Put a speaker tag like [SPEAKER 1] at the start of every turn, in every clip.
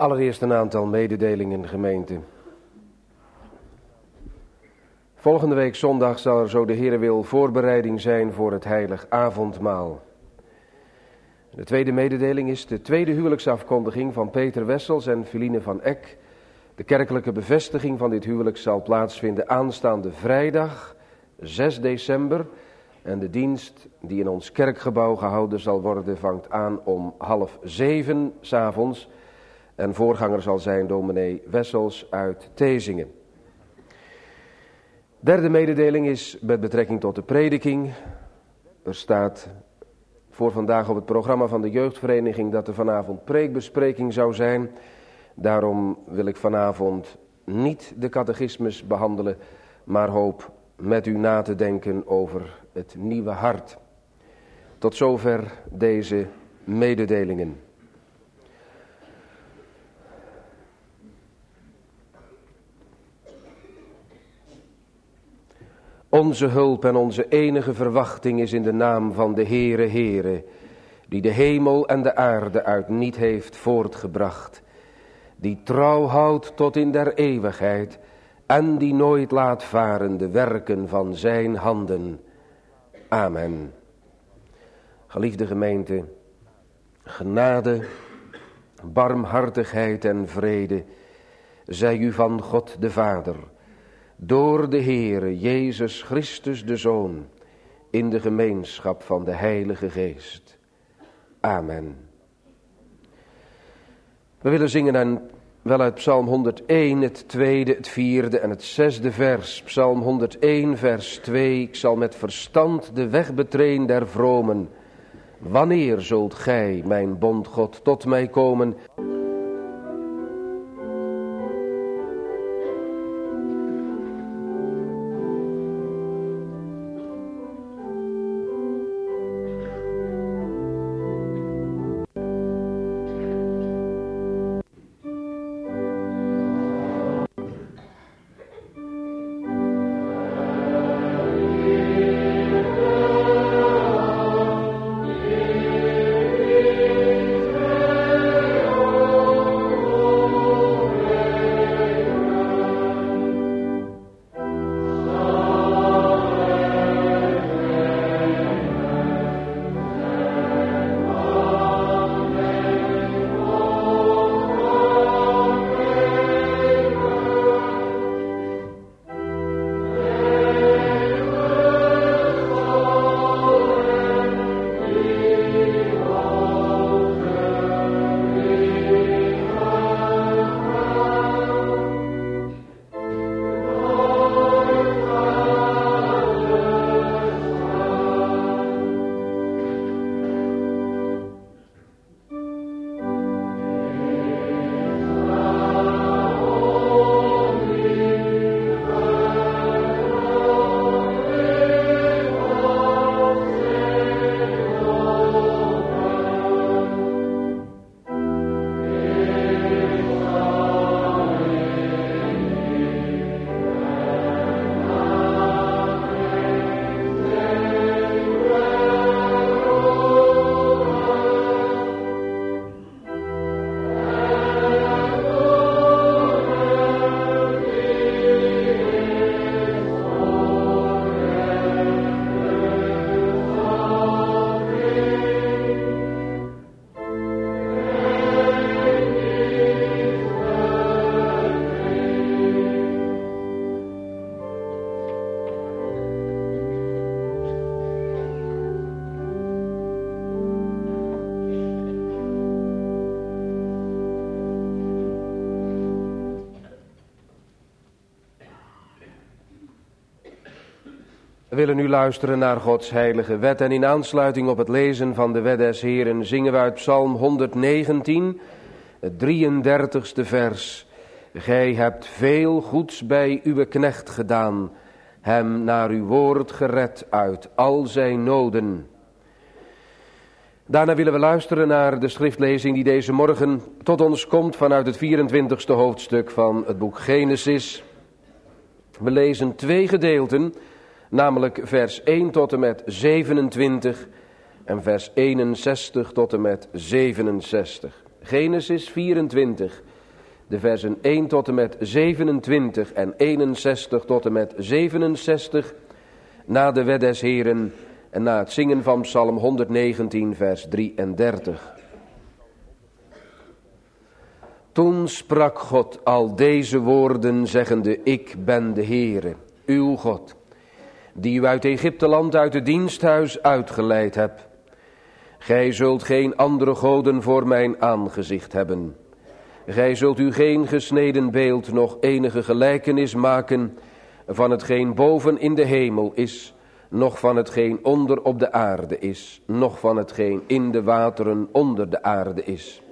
[SPEAKER 1] Allereerst een aantal mededelingen, gemeente. Volgende week zondag zal er, zo de Heere wil, voorbereiding zijn voor het heilig avondmaal. De tweede mededeling is de tweede huwelijksafkondiging van Peter Wessels en Feline van Eck. De kerkelijke bevestiging van dit huwelijk zal plaatsvinden aanstaande vrijdag 6 december. En de dienst die in ons kerkgebouw gehouden zal worden vangt aan om 6:30 s'avonds. En voorganger zal zijn dominee Wessels uit Thesinge. Derde mededeling is met betrekking tot de prediking. Er staat voor vandaag op het programma van de jeugdvereniging dat er vanavond preekbespreking zou zijn. Daarom wil ik vanavond niet de catechismus behandelen, maar hoop met u na te denken over het nieuwe hart. Tot zover deze mededelingen. Onze hulp en onze enige verwachting is in de naam van de Heere Heere, die de hemel en de aarde uit niet heeft voortgebracht, die trouw houdt tot in der eeuwigheid en die nooit laat varen de werken van zijn handen. Amen. Geliefde gemeente, genade, barmhartigheid en vrede zij u van God de Vader, door de Heere Jezus Christus de Zoon, in de gemeenschap van de Heilige Geest. Amen. We willen zingen en wel uit Psalm 101, het tweede, het vierde en het zesde vers. Psalm 101, vers 2. Ik zal met verstand de weg betreden der vromen. Wanneer zult gij, mijn bondgod, tot mij komen? We willen nu luisteren naar Gods heilige wet en in aansluiting op het lezen van de wet des Heeren zingen we uit Psalm 119, het 33ste vers. Gij hebt veel goeds bij uw knecht gedaan, hem naar uw woord gered uit al zijn noden. Daarna willen we luisteren naar de schriftlezing die deze morgen tot ons komt vanuit het 24ste hoofdstuk van het boek Genesis. We lezen 2 gedeelten, namelijk vers 1 tot en met 27 en vers 61 tot en met 67. Genesis 24, de versen 1 tot en met 27 en 61 tot en met 67, na de wet des Heren en na het zingen van Psalm 119, vers 33. Toen sprak God al deze woorden, zeggende: Ik ben de Heere, uw God, die u uit Egypteland uit het diensthuis uitgeleid hebt. Gij zult geen andere goden voor mijn aangezicht hebben. Gij zult u geen gesneden beeld, nog enige gelijkenis maken van hetgeen boven in de hemel is, noch van hetgeen onder op de aarde is, noch van hetgeen in de wateren onder de aarde is.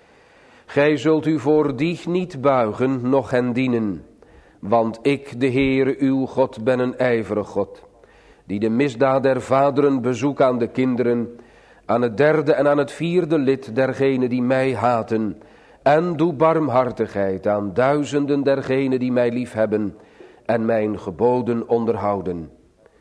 [SPEAKER 1] Gij zult u voor die niet buigen, noch hen dienen, want ik, de Heere uw God, ben een ijverig God, die de misdaad der vaderen bezoek aan de kinderen, aan het derde en aan het vierde lid dergenen die mij haten, en doe barmhartigheid aan duizenden dergenen die mij liefhebben en mijn geboden onderhouden.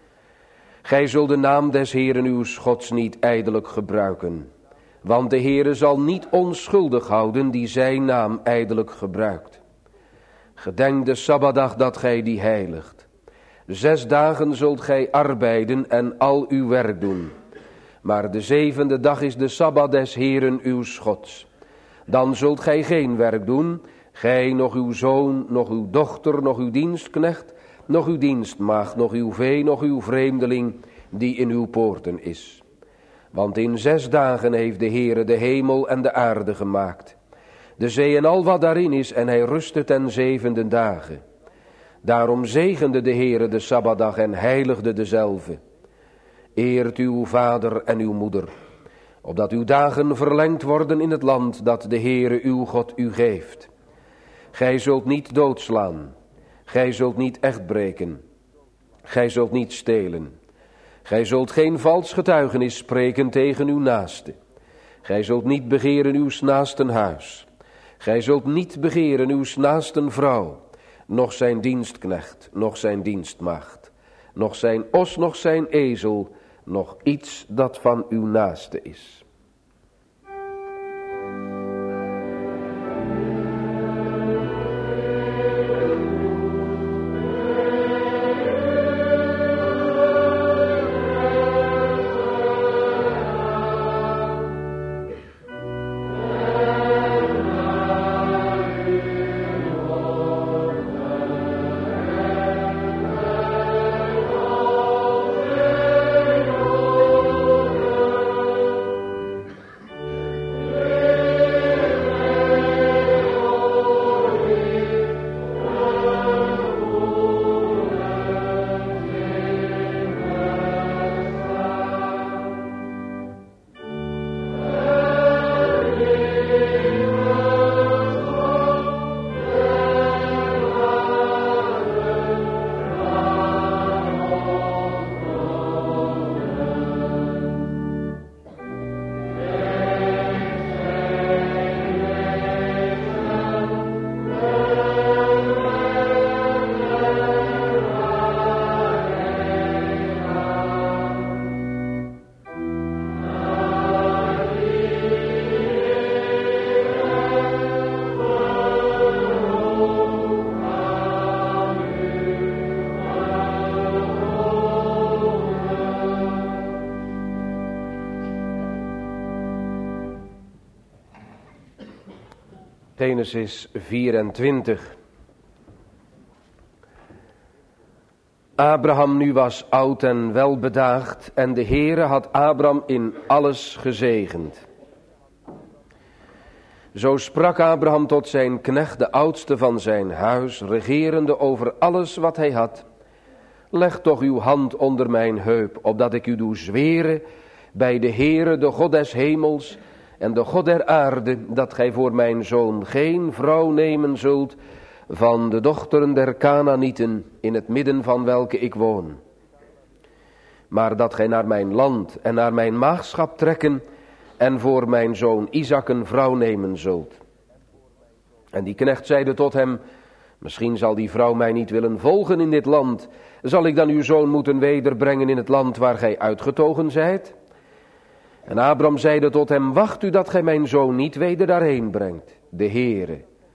[SPEAKER 1] Gij zult de naam des Heeren uw Gods niet ijdelijk gebruiken, want de Heere zal niet onschuldig houden die zijn naam ijdelijk gebruikt. Gedenk de Sabbatdag dat gij die heiligt. 6 dagen zult gij arbeiden en al uw werk doen. Maar de 7e dag is de Sabbat des Heeren uw Gods. Dan zult gij geen werk doen, gij, nog uw zoon, nog uw dochter, nog uw dienstknecht, nog uw dienstmaagd, nog uw vee, nog uw vreemdeling, die in uw poorten is. Want in 6 dagen heeft de Heere de hemel en de aarde gemaakt, de zee en al wat daarin is, en hij rustte ten 7e dagen. Daarom zegende de Heere de Sabbatdag en heiligde dezelve. Eert uw vader en uw moeder, opdat uw dagen verlengd worden in het land dat de Heere uw God u geeft. Gij zult niet doodslaan, gij zult niet echtbreken, gij zult niet stelen. Gij zult geen vals getuigenis spreken tegen uw naaste. Gij zult niet begeren uw naasten huis. Gij zult niet begeren uw naasten vrouw, noch zijn dienstknecht, noch zijn dienstmaagd, noch zijn os, noch zijn ezel, noch iets dat van uw naaste is. Genesis 24. Abraham nu was oud en welbedaagd en de Heere had Abraham in alles gezegend. Zo sprak Abraham tot zijn knecht, de oudste van zijn huis, regerende over alles wat hij had. Leg toch uw hand onder mijn heup, opdat ik u doe zweren bij de Heere, de God des hemels en de God der aarde, dat gij voor mijn zoon geen vrouw nemen zult van de dochteren der Kanaanieten, in het midden van welke ik woon. Maar dat gij naar mijn land en naar mijn maagschap trekken en voor mijn zoon Isaac een vrouw nemen zult. En die knecht zeide tot hem: misschien zal die vrouw mij niet willen volgen in dit land. Zal ik dan uw zoon moeten wederbrengen in het land waar gij uitgetogen zijt? En Abraham zeide tot hem: wacht u dat gij mijn zoon niet weder daarheen brengt. De Heere,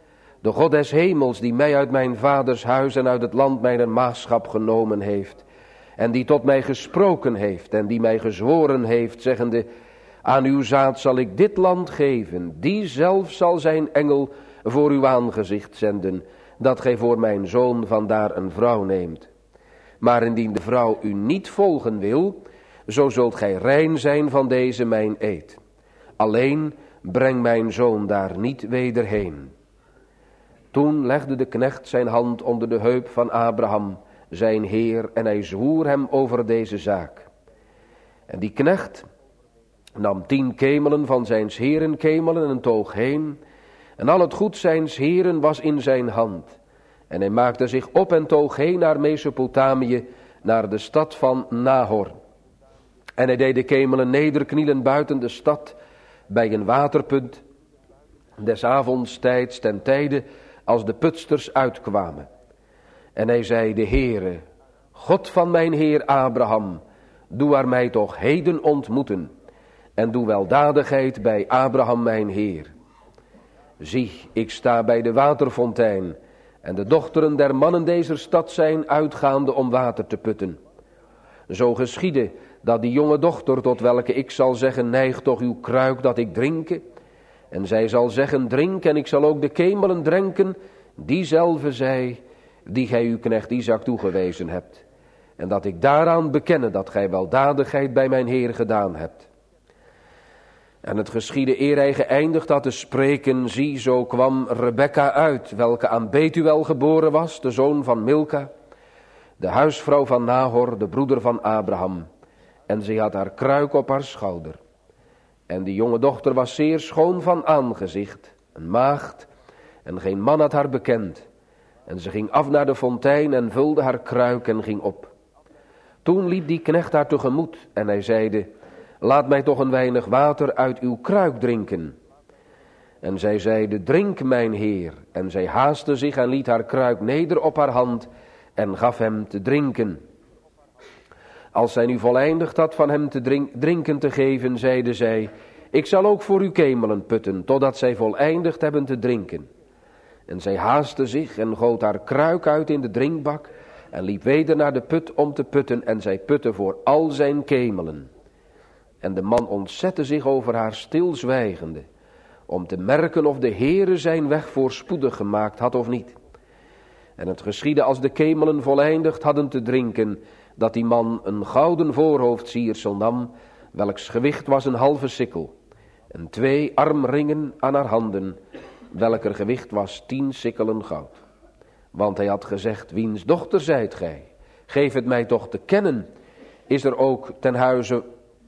[SPEAKER 1] De God des hemels, die mij uit mijn vaders huis en uit het land mijner maagschap genomen heeft, en die tot mij gesproken heeft, en die mij gezworen heeft, zeggende, aan uw zaad zal ik dit land geven, die zelf zal zijn engel voor uw aangezicht zenden, dat gij voor mijn zoon vandaar een vrouw neemt. Maar indien de vrouw u niet volgen wil, zo zult gij rein zijn van deze mijn eed. Alleen breng mijn zoon daar niet weder heen. Toen legde de knecht zijn hand onder de heup van Abraham, zijn heer, en hij zwoer hem over deze zaak. En die knecht nam 10 kemelen van zijns heren kemelen en toog heen, en al het goed zijns heren was in zijn hand. En hij maakte zich op en toog heen naar Mesopotamië, naar de stad van Nahor. En hij deed de kemelen nederknielen buiten de stad, bij een waterpunt, des avondstijds ten tijde, als de putsters uitkwamen. En hij zei, de Heere, God van mijn heer Abraham, doe er mij toch heden ontmoeten, en doe weldadigheid bij Abraham mijn heer. Zie, ik sta bij de waterfontein, en de dochteren der mannen deze stad zijn uitgaande om water te putten. Zo geschiedde dat die jonge dochter, tot welke ik zal zeggen, neig toch uw kruik dat ik drinke. En zij zal zeggen, drink, en ik zal ook de kemelen drinken, diezelfde zij, die gij uw knecht Isaac toegewezen hebt. En dat ik daaraan bekenne dat gij weldadigheid bij mijn heer gedaan hebt. En het geschiedde eer hij geëindigd had te spreken, zie, zo kwam Rebekka uit, welke aan Betuel geboren was, de zoon van Milka, de huisvrouw van Nahor, de broeder van Abraham. En zij had haar kruik op haar schouder. En die jonge dochter was zeer schoon van aangezicht, een maagd, en geen man had haar bekend. En ze ging af naar de fontein en vulde haar kruik en ging op. Toen liep die knecht haar tegemoet en hij zeide, laat mij toch een weinig water uit uw kruik drinken. En zij zeide, drink mijn heer. En zij haastte zich en liet haar kruik neder op haar hand en gaf hem te drinken. Als zij nu voleindigd had van hem te drinken te geven, zeide zij, ik zal ook voor u kemelen putten, totdat zij voleindigd hebben te drinken. En zij haastte zich en goot haar kruik uit in de drinkbak en liep weder naar de put om te putten en zij putte voor al zijn kemelen. En de man ontzette zich over haar stilzwijgende, om te merken of de Heere zijn weg voorspoedig gemaakt had of niet. En het geschiedde als de kemelen voleindigd hadden te drinken, dat die man een gouden voorhoofdsiersel nam, welks gewicht was een halve sikkel, en 2 armringen aan haar handen, welker gewicht was 10 sikkelen goud. Want hij had gezegd, wiens dochter zijt gij? Geef het mij toch te kennen. Is er ook ten huize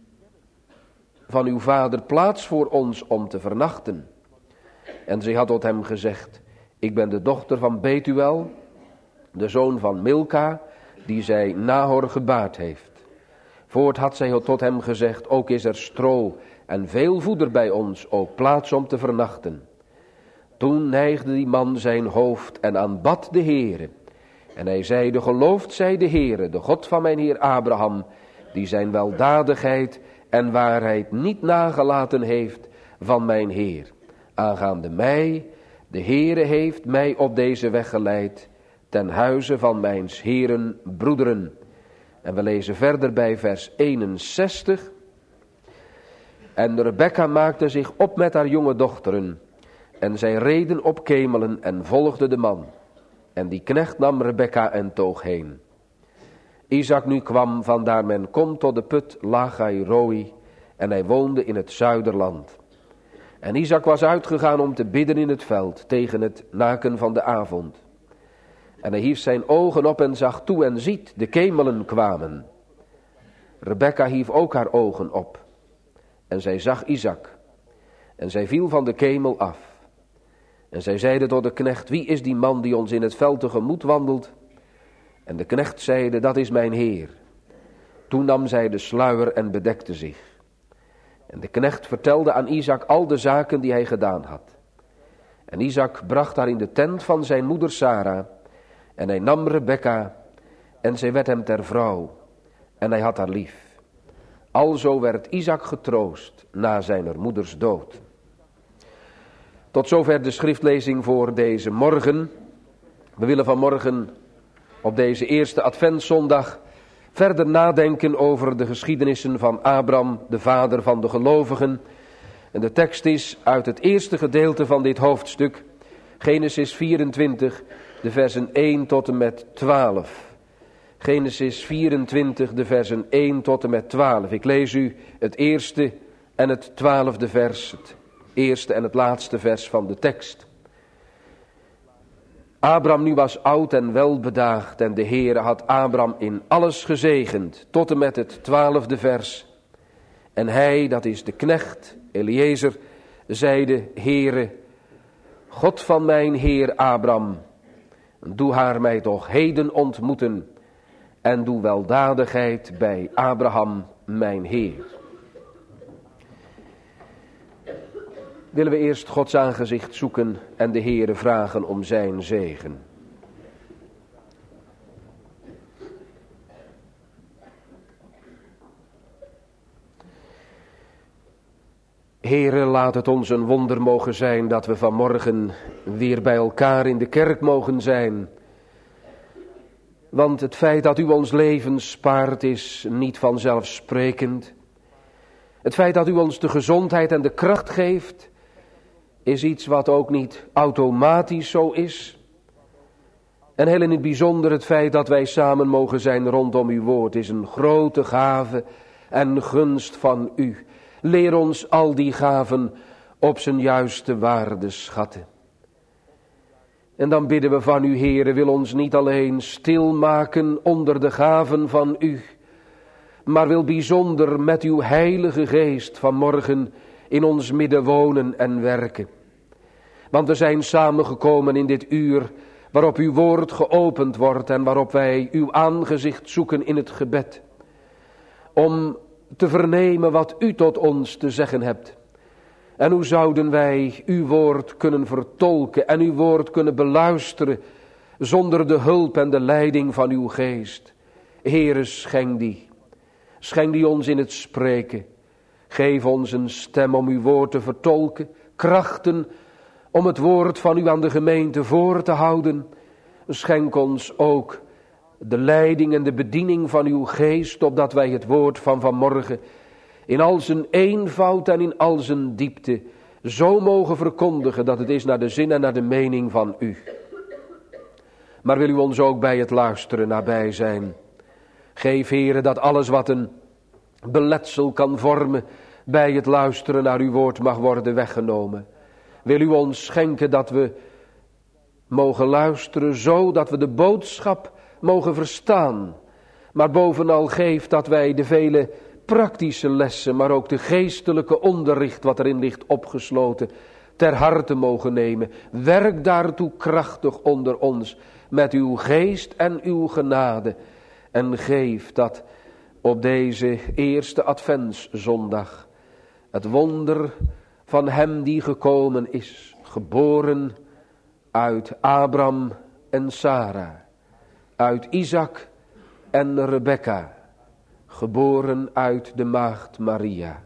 [SPEAKER 1] van uw vader plaats voor ons om te vernachten? En zij had tot hem gezegd, ik ben de dochter van Betuel, de zoon van Milka, die zij Nahor gebaard heeft. Voort had zij tot hem gezegd, ook is er stro en veel voeder bij ons, ook plaats om te vernachten. Toen neigde die man zijn hoofd en aanbad de Heere. En hij zeide, geloofd zij de Heere, de God van mijn heer Abraham, die zijn weldadigheid en waarheid niet nagelaten heeft van mijn heer. Aangaande mij, de Heere heeft mij op deze weg geleid, ten huize van mijns heren broederen. En we lezen verder bij vers 61. En Rebekka maakte zich op met haar jonge dochteren. En zij reden op kemelen en volgden de man. En die knecht nam Rebekka en toog heen. Isaac nu kwam, vandaar men komt tot de put Lagai-Roi, en hij woonde in het zuiderland. En Isaac was uitgegaan om te bidden in het veld, tegen het naken van de avond. En hij hief zijn ogen op en zag toe en ziet, de kemelen kwamen. Rebekka hief ook haar ogen op. En zij zag Isaac. En zij viel van de kemel af. En zij zeide tot de knecht, wie is die man die ons in het veld tegemoet wandelt? En de knecht zeide, dat is mijn heer. Toen nam zij de sluier en bedekte zich. En de knecht vertelde aan Isaac al de zaken die hij gedaan had. En Isaac bracht haar in de tent van zijn moeder Sarah. En hij nam Rebekka en zij werd hem ter vrouw. En hij had haar lief. Alzo werd Isaac getroost na zijner moeders dood. Tot zover de schriftlezing voor deze morgen. We willen vanmorgen op deze eerste adventszondag verder nadenken over de geschiedenissen van Abraham, de vader van de gelovigen. En de tekst is uit het eerste gedeelte van dit hoofdstuk, Genesis 24, de versen 1 tot en met 12. Genesis 24, de versen 1 tot en met 12. Ik lees u het eerste en het 12e vers, het eerste en het laatste vers van de tekst. Abraham nu was oud en welbedaagd en de Heere had Abraham in alles gezegend, tot en met het 12e vers. En hij, dat is de knecht, Eliezer, zeide, Heere, God van mijn Heer Abraham, doe haar mij toch heden ontmoeten en doe weldadigheid bij Abraham mijn Heer. Willen we eerst Gods aangezicht zoeken en de Heere vragen om zijn zegen. Heere, laat het ons een wonder mogen zijn dat we vanmorgen weer bij elkaar in de kerk mogen zijn. Want het feit dat u ons leven spaart is niet vanzelfsprekend. Het feit dat u ons de gezondheid en de kracht geeft is iets wat ook niet automatisch zo is. En heel in het bijzonder het feit dat wij samen mogen zijn rondom uw woord is een grote gave en gunst van u. Leer ons al die gaven op zijn juiste waarde schatten. En dan bidden we van u, Heere, wil ons niet alleen stilmaken onder de gaven van u, maar wil bijzonder met uw heilige geest vanmorgen in ons midden wonen en werken. Want we zijn samengekomen in dit uur waarop uw woord geopend wordt en waarop wij uw aangezicht zoeken in het gebed. Om te vernemen wat u tot ons te zeggen hebt. En hoe zouden wij uw woord kunnen vertolken en uw woord kunnen beluisteren zonder de hulp en de leiding van uw geest. Heere, schenk die. Schenk die ons in het spreken. Geef ons een stem om uw woord te vertolken, krachten om het woord van u aan de gemeente voor te houden. Schenk ons ook de leiding en de bediening van uw geest, opdat wij het woord van vanmorgen in al zijn eenvoud en in al zijn diepte zo mogen verkondigen dat het is naar de zin en naar de mening van u. Maar wil u ons ook bij het luisteren nabij zijn. Geef, Heere, dat alles wat een beletsel kan vormen bij het luisteren naar uw woord mag worden weggenomen. Wil u ons schenken dat we mogen luisteren zo dat we de boodschap mogen verstaan. Maar bovenal geef dat wij de vele praktische lessen, maar ook de geestelijke onderricht wat erin ligt opgesloten, ter harte mogen nemen. Werk daartoe krachtig onder ons met uw geest en uw genade. En geef dat op deze eerste adventszondag het wonder van hem die gekomen is, geboren uit Abraham en Sarah, uit Isaac en Rebekka, geboren uit de maagd Maria.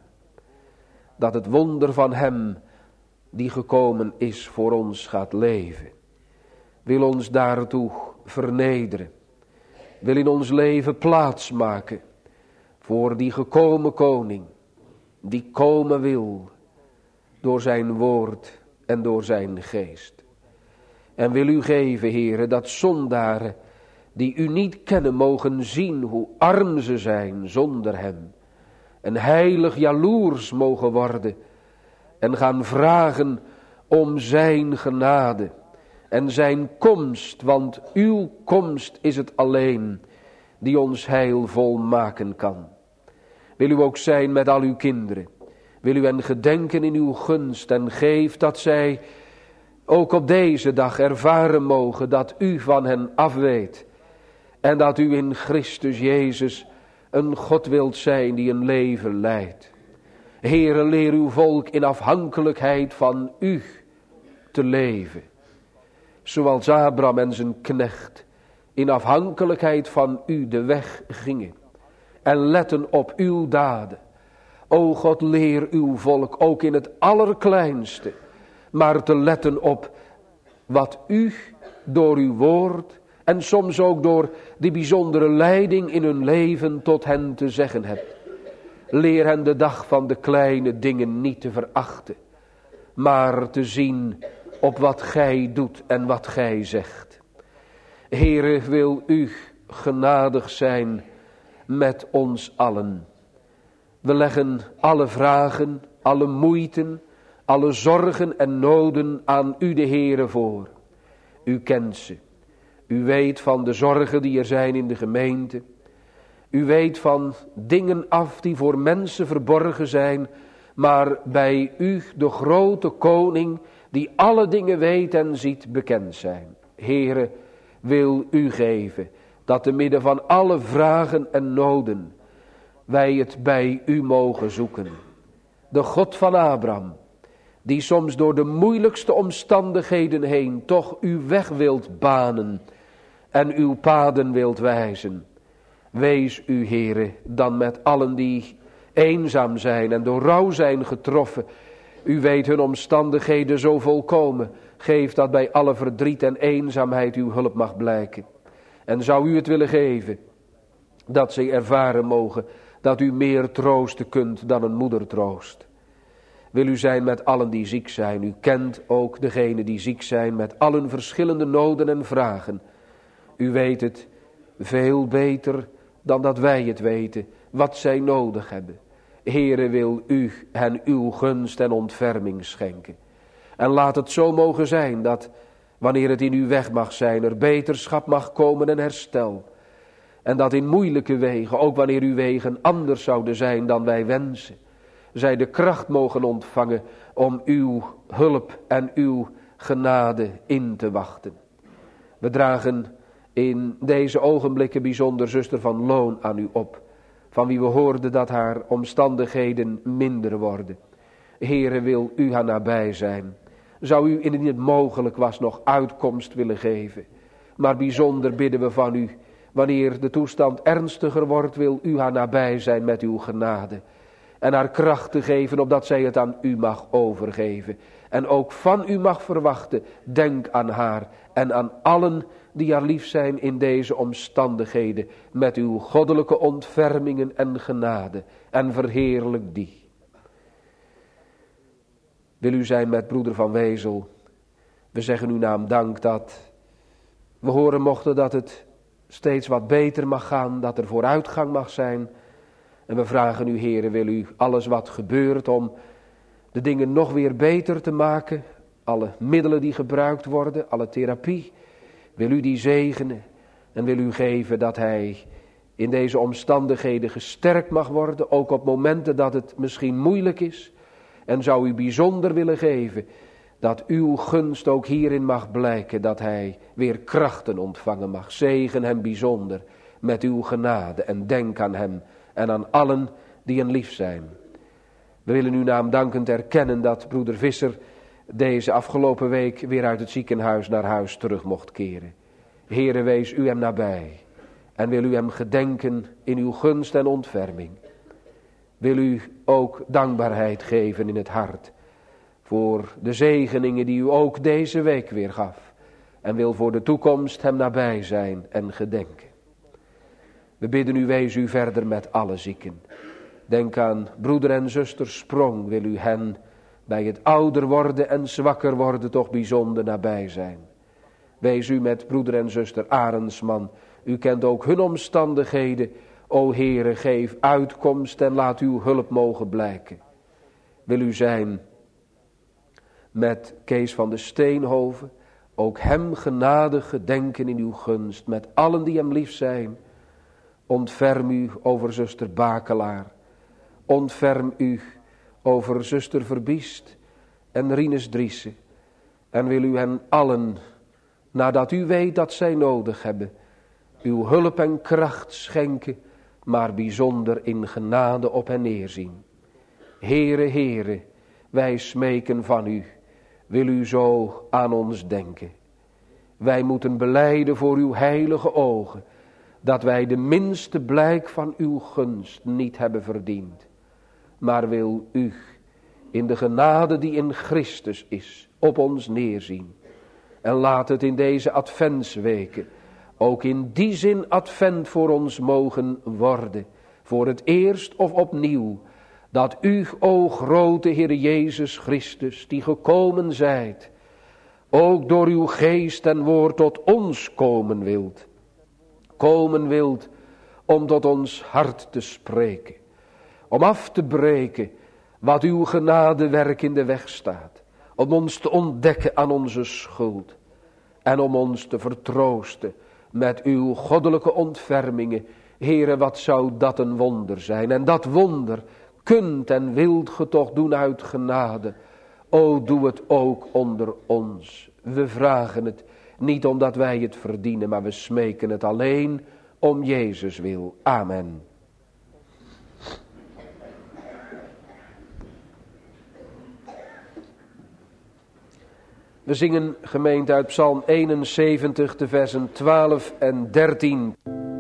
[SPEAKER 1] Dat het wonder van hem die gekomen is voor ons gaat leven. Wil ons daartoe vernederen. Wil in ons leven plaats maken voor die gekomen koning, die komen wil door zijn woord en door zijn geest. En wil u geven, Heere, dat zondaren die u niet kennen mogen zien hoe arm ze zijn zonder hem. En heilig jaloers mogen worden en gaan vragen om zijn genade en zijn komst, want uw komst is het alleen die ons heilvol maken kan. Wil u ook zijn met al uw kinderen. Wil u hen gedenken in uw gunst en geef dat zij ook op deze dag ervaren mogen dat u van hen afweet. En dat u in Christus Jezus een God wilt zijn die een leven leidt. Heere, leer uw volk in afhankelijkheid van u te leven. Zoals Abraham en zijn knecht in afhankelijkheid van u de weg gingen. En letten op uw daden. O God, leer uw volk ook in het allerkleinste maar te letten op wat u door uw woord en soms ook door die bijzondere leiding in hun leven tot hen te zeggen hebt. Leer hen de dag van de kleine dingen niet te verachten, maar te zien op wat gij doet en wat gij zegt. Heere, wil u genadig zijn met ons allen. We leggen alle vragen, alle moeiten, alle zorgen en noden aan u de Heere voor. U kent ze. U weet van de zorgen die er zijn in de gemeente. U weet van dingen af die voor mensen verborgen zijn, maar bij u, de grote koning, die alle dingen weet en ziet, bekend zijn. Heere, wil u geven dat te midden van alle vragen en noden wij het bij u mogen zoeken. De God van Abraham, die soms door de moeilijkste omstandigheden heen toch uw weg wilt banen en uw paden wilt wijzen. Wees u, Heere, dan met allen die eenzaam zijn en door rouw zijn getroffen. U weet hun omstandigheden zo volkomen. Geef dat bij alle verdriet en eenzaamheid uw hulp mag blijken. En zou u het willen geven, dat zij ervaren mogen dat u meer troosten kunt dan een moeder troost. Wil u zijn met allen die ziek zijn. U kent ook degenen die ziek zijn met al hun verschillende noden en vragen. U weet het veel beter dan dat wij het weten, wat zij nodig hebben. Heere, wil u hen uw gunst en ontferming schenken. En laat het zo mogen zijn dat, wanneer het in uw weg mag zijn, er beterschap mag komen en herstel. En dat in moeilijke wegen, ook wanneer uw wegen anders zouden zijn dan wij wensen, zij de kracht mogen ontvangen om uw hulp en uw genade in te wachten. We dragen in deze ogenblikken bijzonder zuster Van Loon aan u op, van wie we hoorden dat haar omstandigheden minder worden. Heere, wil u haar nabij zijn. Zou u, indien het mogelijk was, nog uitkomst willen geven. Maar bijzonder bidden we van u, wanneer de toestand ernstiger wordt, wil u haar nabij zijn met uw genade. En haar kracht te geven, opdat zij het aan u mag overgeven. En ook van u mag verwachten, denk aan haar en aan allen die haar lief zijn in deze omstandigheden, met uw goddelijke ontfermingen en genade, en verheerlijk die. Wil u zijn met broeder Van Wezel. We zeggen uw naam dank dat we horen mochten dat het steeds wat beter mag gaan, dat er vooruitgang mag zijn. En we vragen u, Heere, wil u alles wat gebeurt om de dingen nog weer beter te maken, alle middelen die gebruikt worden, alle therapie, wil u die zegenen en wil u geven dat hij in deze omstandigheden gesterkt mag worden, ook op momenten dat het misschien moeilijk is. En zou u bijzonder willen geven dat uw gunst ook hierin mag blijken, dat hij weer krachten ontvangen mag. Zegen hem bijzonder met uw genade en denk aan hem en aan allen die hem lief zijn. We willen uw naam dankend erkennen dat broeder Visser deze afgelopen week weer uit het ziekenhuis naar huis terug mocht keren. Heere, wees u hem nabij en wil u hem gedenken in uw gunst en ontferming. Wil u ook dankbaarheid geven in het hart voor de zegeningen die u ook deze week weer gaf. En wil voor de toekomst hem nabij zijn en gedenken. We bidden u, wees u verder met alle zieken. Denk aan broeder en zuster Sprong, wil u hen bij het ouder worden en zwakker worden toch bijzonder nabij zijn. Wees u met broeder en zuster Arendsman, u kent ook hun omstandigheden. O Heere, geef uitkomst en laat uw hulp mogen blijken. Wil u zijn met Kees van de Steenhoven, ook hem genadig gedenken in uw gunst, met allen die hem lief zijn. Ontferm u over zuster Bakelaar, ontferm u over zuster Verbiest en Rinus Driessen. En wil u hen allen, nadat u weet dat zij nodig hebben, uw hulp en kracht schenken, maar bijzonder in genade op hen neerzien. Heere, Heere, wij smeken van u, wil u zo aan ons denken. Wij moeten belijden voor uw heilige ogen, dat wij de minste blijk van uw gunst niet hebben verdiend. Maar wil u, in de genade die in Christus is, op ons neerzien. En laat het in deze adventsweken ook in die zin advent voor ons mogen worden. Voor het eerst of opnieuw. Dat u, o grote Heer Jezus Christus, die gekomen zijt, ook door uw geest en woord tot ons komen wilt. Komen wilt om tot ons hart te spreken. Om af te breken wat uw genadewerk in de weg staat. Om ons te ontdekken aan onze schuld. En om ons te vertroosten met uw goddelijke ontfermingen. Heere, wat zou dat een wonder zijn. En dat wonder kunt en wilt ge toch doen uit genade. O, doe het ook onder ons. We vragen het niet omdat wij het verdienen, maar we smeken het alleen om Jezus wil. Amen. We zingen gemeente uit Psalm 71, de versen 12 en 13.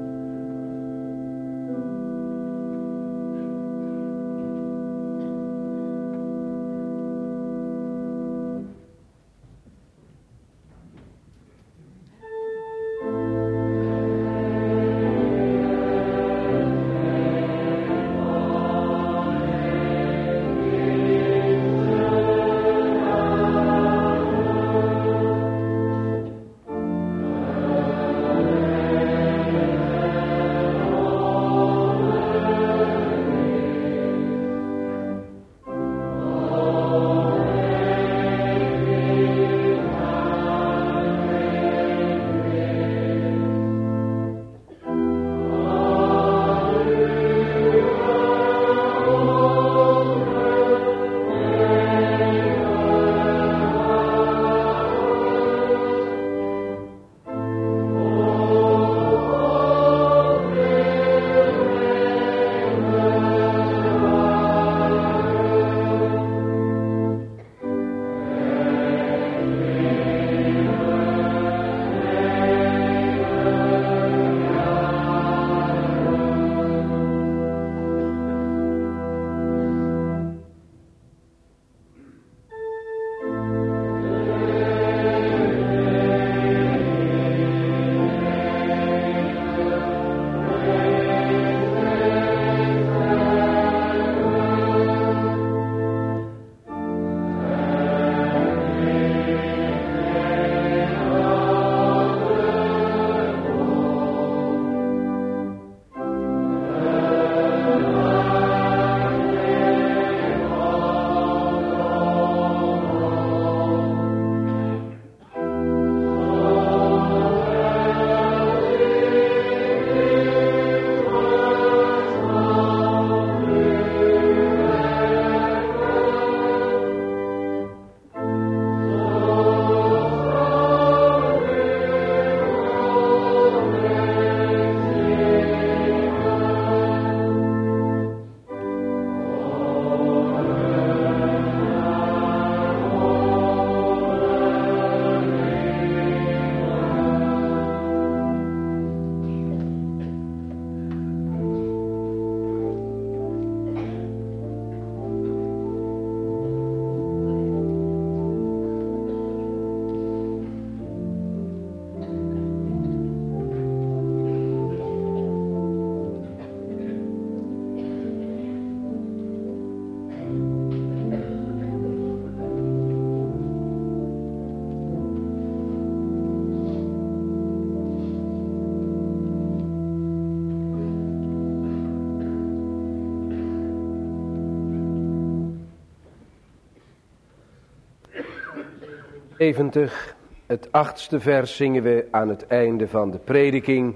[SPEAKER 1] Het 8e vers zingen we aan het einde van de prediking.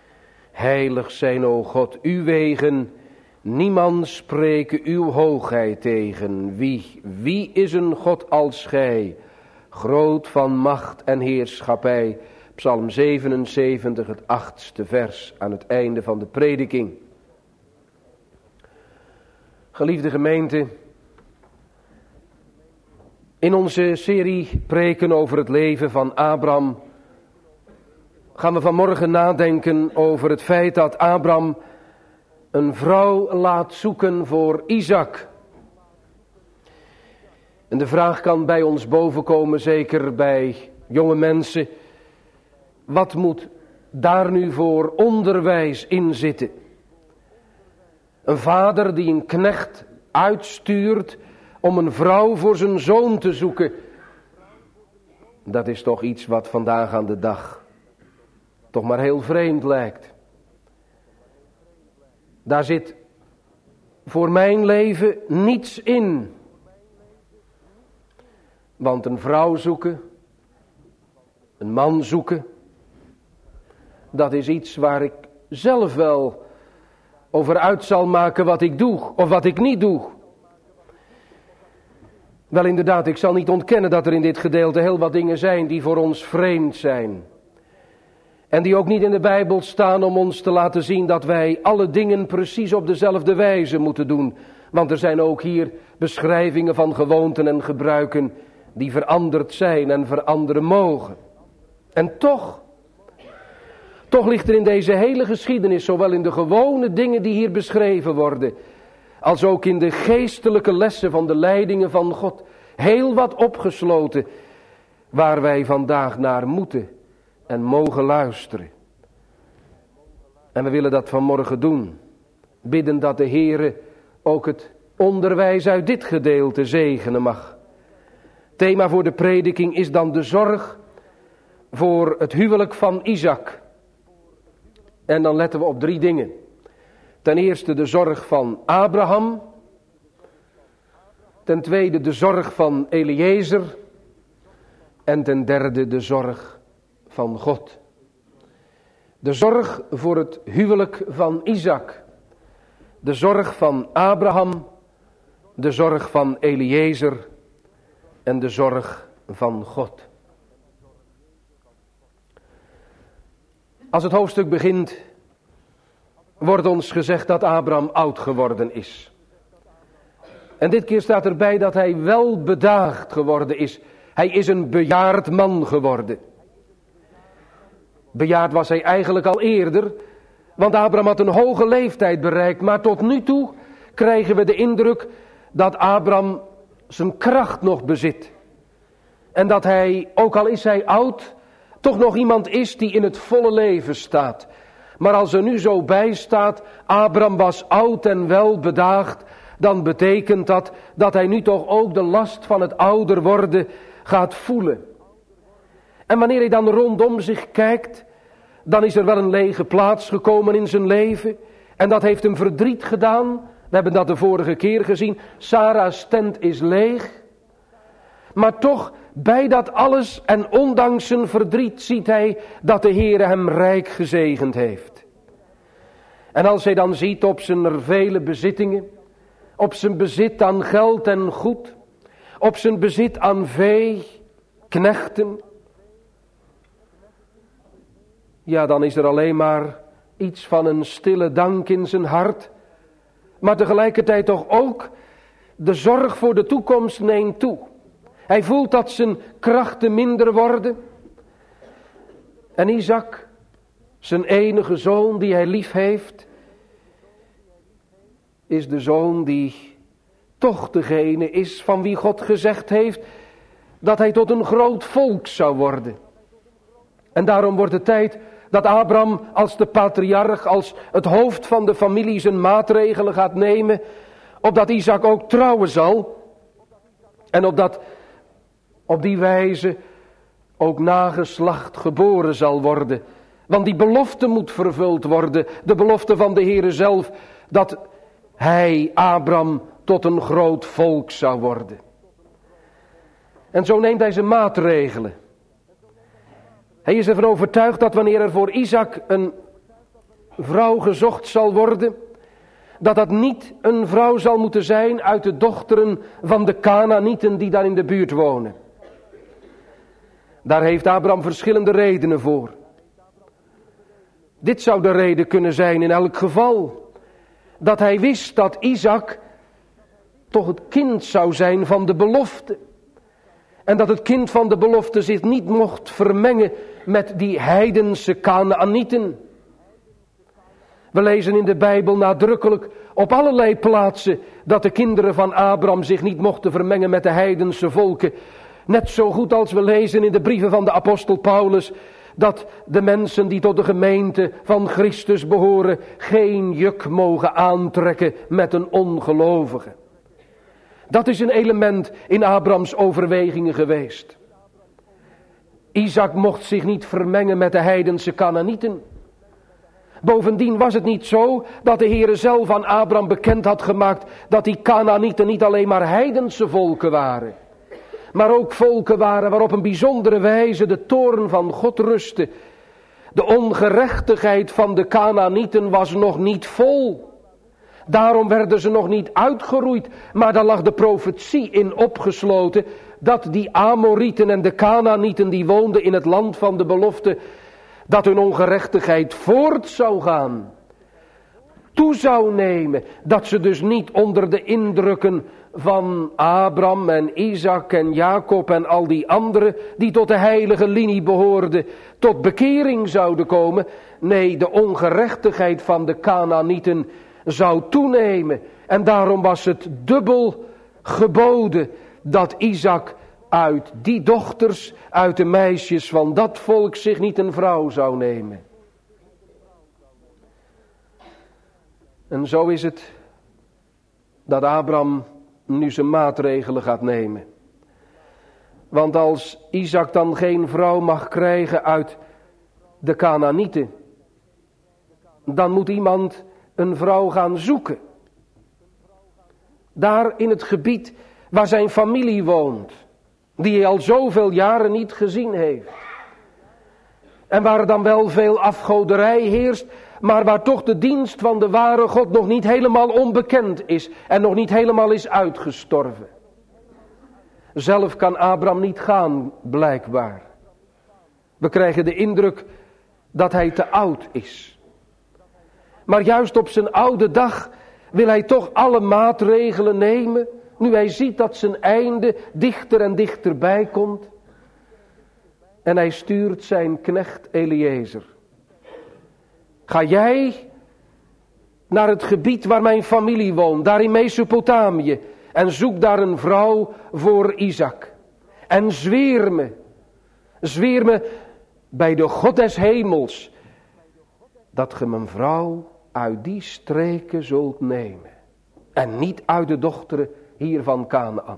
[SPEAKER 1] Heilig zijn, o God, uw wegen, niemand spreke uw hoogheid tegen. Wie is een God als gij, groot van macht en heerschappij? Psalm 77, het 8e vers aan het einde van de prediking. Geliefde gemeente, in onze serie preken over het leven van Abraham gaan we vanmorgen nadenken over het feit dat Abraham een vrouw laat zoeken voor Isaac. En de vraag kan bij ons bovenkomen, zeker bij jonge mensen. Wat moet daar nu voor onderwijs in zitten? Een vader die een knecht uitstuurt om een vrouw voor zijn zoon te zoeken. Dat is toch iets wat vandaag aan de dag toch maar heel vreemd lijkt. Daar zit voor mijn leven niets in. Want een vrouw zoeken, een man zoeken, dat is iets waar ik zelf wel over uit zal maken wat ik doe of wat ik niet doe. Wel inderdaad, ik zal niet ontkennen dat er in dit gedeelte heel wat dingen zijn die voor ons vreemd zijn. En die ook niet in de Bijbel staan om ons te laten zien dat wij alle dingen precies op dezelfde wijze moeten doen. Want er zijn ook hier beschrijvingen van gewoonten en gebruiken die veranderd zijn en veranderen mogen. En toch ligt er in deze hele geschiedenis, zowel in de gewone dingen die hier beschreven worden, als ook in de geestelijke lessen van de leidingen van God, heel wat opgesloten waar wij vandaag naar moeten en mogen luisteren. En we willen dat vanmorgen doen. Bidden dat de Heere ook het onderwijs uit dit gedeelte zegenen mag. Thema voor de prediking is dan de zorg voor het huwelijk van Isaac. En dan letten we op 3 dingen. Ten eerste de zorg van Abraham. Ten tweede de zorg van Eliezer. En ten derde de zorg van God. De zorg voor het huwelijk van Isaac. De zorg van Abraham. De zorg van Eliezer. En de zorg van God. Als het hoofdstuk begint, wordt ons gezegd dat Abraham oud geworden is. En dit keer staat erbij dat hij wel bedaagd geworden is. Hij is een bejaard man geworden. Bejaard was hij eigenlijk al eerder, want Abraham had een hoge leeftijd bereikt. Maar tot nu toe krijgen we de indruk dat Abraham zijn kracht nog bezit. En dat hij, ook al is hij oud, toch nog iemand is die in het volle leven staat. Maar als er nu zo bij staat, Abraham was oud en wel bedaagd, dan betekent dat hij nu toch ook de last van het ouder worden gaat voelen. En wanneer hij dan rondom zich kijkt, dan is er wel een lege plaats gekomen in zijn leven. En dat heeft hem verdriet gedaan. We hebben dat de vorige keer gezien. Sarah's tent is leeg. Maar toch, bij dat alles en ondanks zijn verdriet ziet hij dat de Heere hem rijk gezegend heeft. En als hij dan ziet op zijn vele bezittingen, op zijn bezit aan geld en goed, op zijn bezit aan vee, knechten, ja, dan is er alleen maar iets van een stille dank in zijn hart. Maar tegelijkertijd toch ook de zorg voor de toekomst neemt toe. Hij voelt dat zijn krachten minder worden. En Isaac, zijn enige zoon die hij lief heeft, is de zoon die toch degene is van wie God gezegd heeft dat hij tot een groot volk zou worden. En daarom wordt het tijd dat Abraham als de patriarch, als het hoofd van de familie zijn maatregelen gaat nemen, opdat Isaac ook trouwen zal en opdat op die wijze ook nageslacht geboren zal worden. Want die belofte moet vervuld worden, de belofte van de Heere zelf, dat hij, Abraham, tot een groot volk zou worden. En zo neemt hij zijn maatregelen. Hij is ervan overtuigd dat wanneer er voor Isaac een vrouw gezocht zal worden, dat dat niet een vrouw zal moeten zijn uit de dochteren van de Kanaanieten die daar in de buurt wonen. Daar heeft Abraham verschillende redenen voor. Dit zou de reden kunnen zijn in elk geval, dat hij wist dat Isaac toch het kind zou zijn van de belofte. En dat het kind van de belofte zich niet mocht vermengen met die heidense Kanaanieten. We lezen in de Bijbel nadrukkelijk op allerlei plaatsen dat de kinderen van Abraham zich niet mochten vermengen met de heidense volken. Net zo goed als we lezen in de brieven van de apostel Paulus dat de mensen die tot de gemeente van Christus behoren geen juk mogen aantrekken met een ongelovige. Dat is een element in Abrahams overwegingen geweest. Isaac mocht zich niet vermengen met de heidense Kanaanieten. Bovendien was het niet zo dat de Heere zelf aan Abraham bekend had gemaakt dat die Kanaanieten niet alleen maar heidense volken waren, maar ook volken waren waarop een bijzondere wijze de toorn van God rustte. De ongerechtigheid van de Kanaanieten was nog niet vol. Daarom werden ze nog niet uitgeroeid, maar daar lag de profetie in opgesloten dat die Amorieten en de Kanaanieten die woonden in het land van de belofte, dat hun ongerechtigheid voort zou gaan, toe zou nemen, dat ze dus niet onder de indrukken van Abraham en Isaac en Jacob en al die anderen die tot de heilige linie behoorden, tot bekering zouden komen. Nee, de ongerechtigheid van de Kanaanieten zou toenemen. En daarom was het dubbel geboden dat Isaac uit die dochters, uit de meisjes van dat volk zich niet een vrouw zou nemen. En zo is het dat Abraham nu zijn maatregelen gaat nemen. Want als Isaac dan geen vrouw mag krijgen uit de Kanaanieten, dan moet iemand een vrouw gaan zoeken. Daar in het gebied waar zijn familie woont, die hij al zoveel jaren niet gezien heeft. En waar dan wel veel afgoderij heerst, maar waar toch de dienst van de ware God nog niet helemaal onbekend is en nog niet helemaal is uitgestorven. Zelf kan Abraham niet gaan, blijkbaar. We krijgen de indruk dat hij te oud is. Maar juist op zijn oude dag wil hij toch alle maatregelen nemen, nu hij ziet dat zijn einde dichter en dichterbij komt. En hij stuurt zijn knecht Eliezer. Ga jij naar het gebied waar mijn familie woont, daar in Mesopotamië, en zoek daar een vrouw voor Isaac. En zweer me bij de God des hemels, dat ge mijn vrouw uit die streken zult nemen. En niet uit de dochteren hier van Kanaan.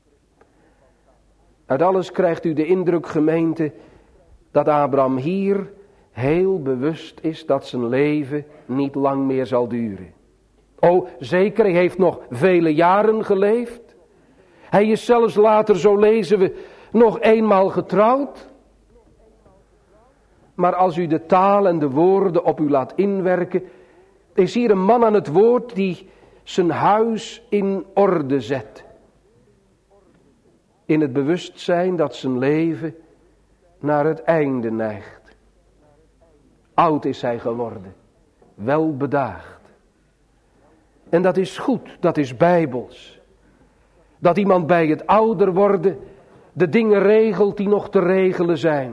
[SPEAKER 1] Uit alles krijgt u de indruk, gemeente, dat Abraham hier heel bewust is dat zijn leven niet lang meer zal duren. Oh, zeker, hij heeft nog vele jaren geleefd. Hij is zelfs later, zo lezen we, nog eenmaal getrouwd. Maar als u de taal en de woorden op u laat inwerken, is hier een man aan het woord die zijn huis in orde zet. In het bewustzijn dat zijn leven naar het einde neigt. Oud is hij geworden, wel bedaagd. En dat is goed, dat is bijbels. Dat iemand bij het ouder worden de dingen regelt die nog te regelen zijn.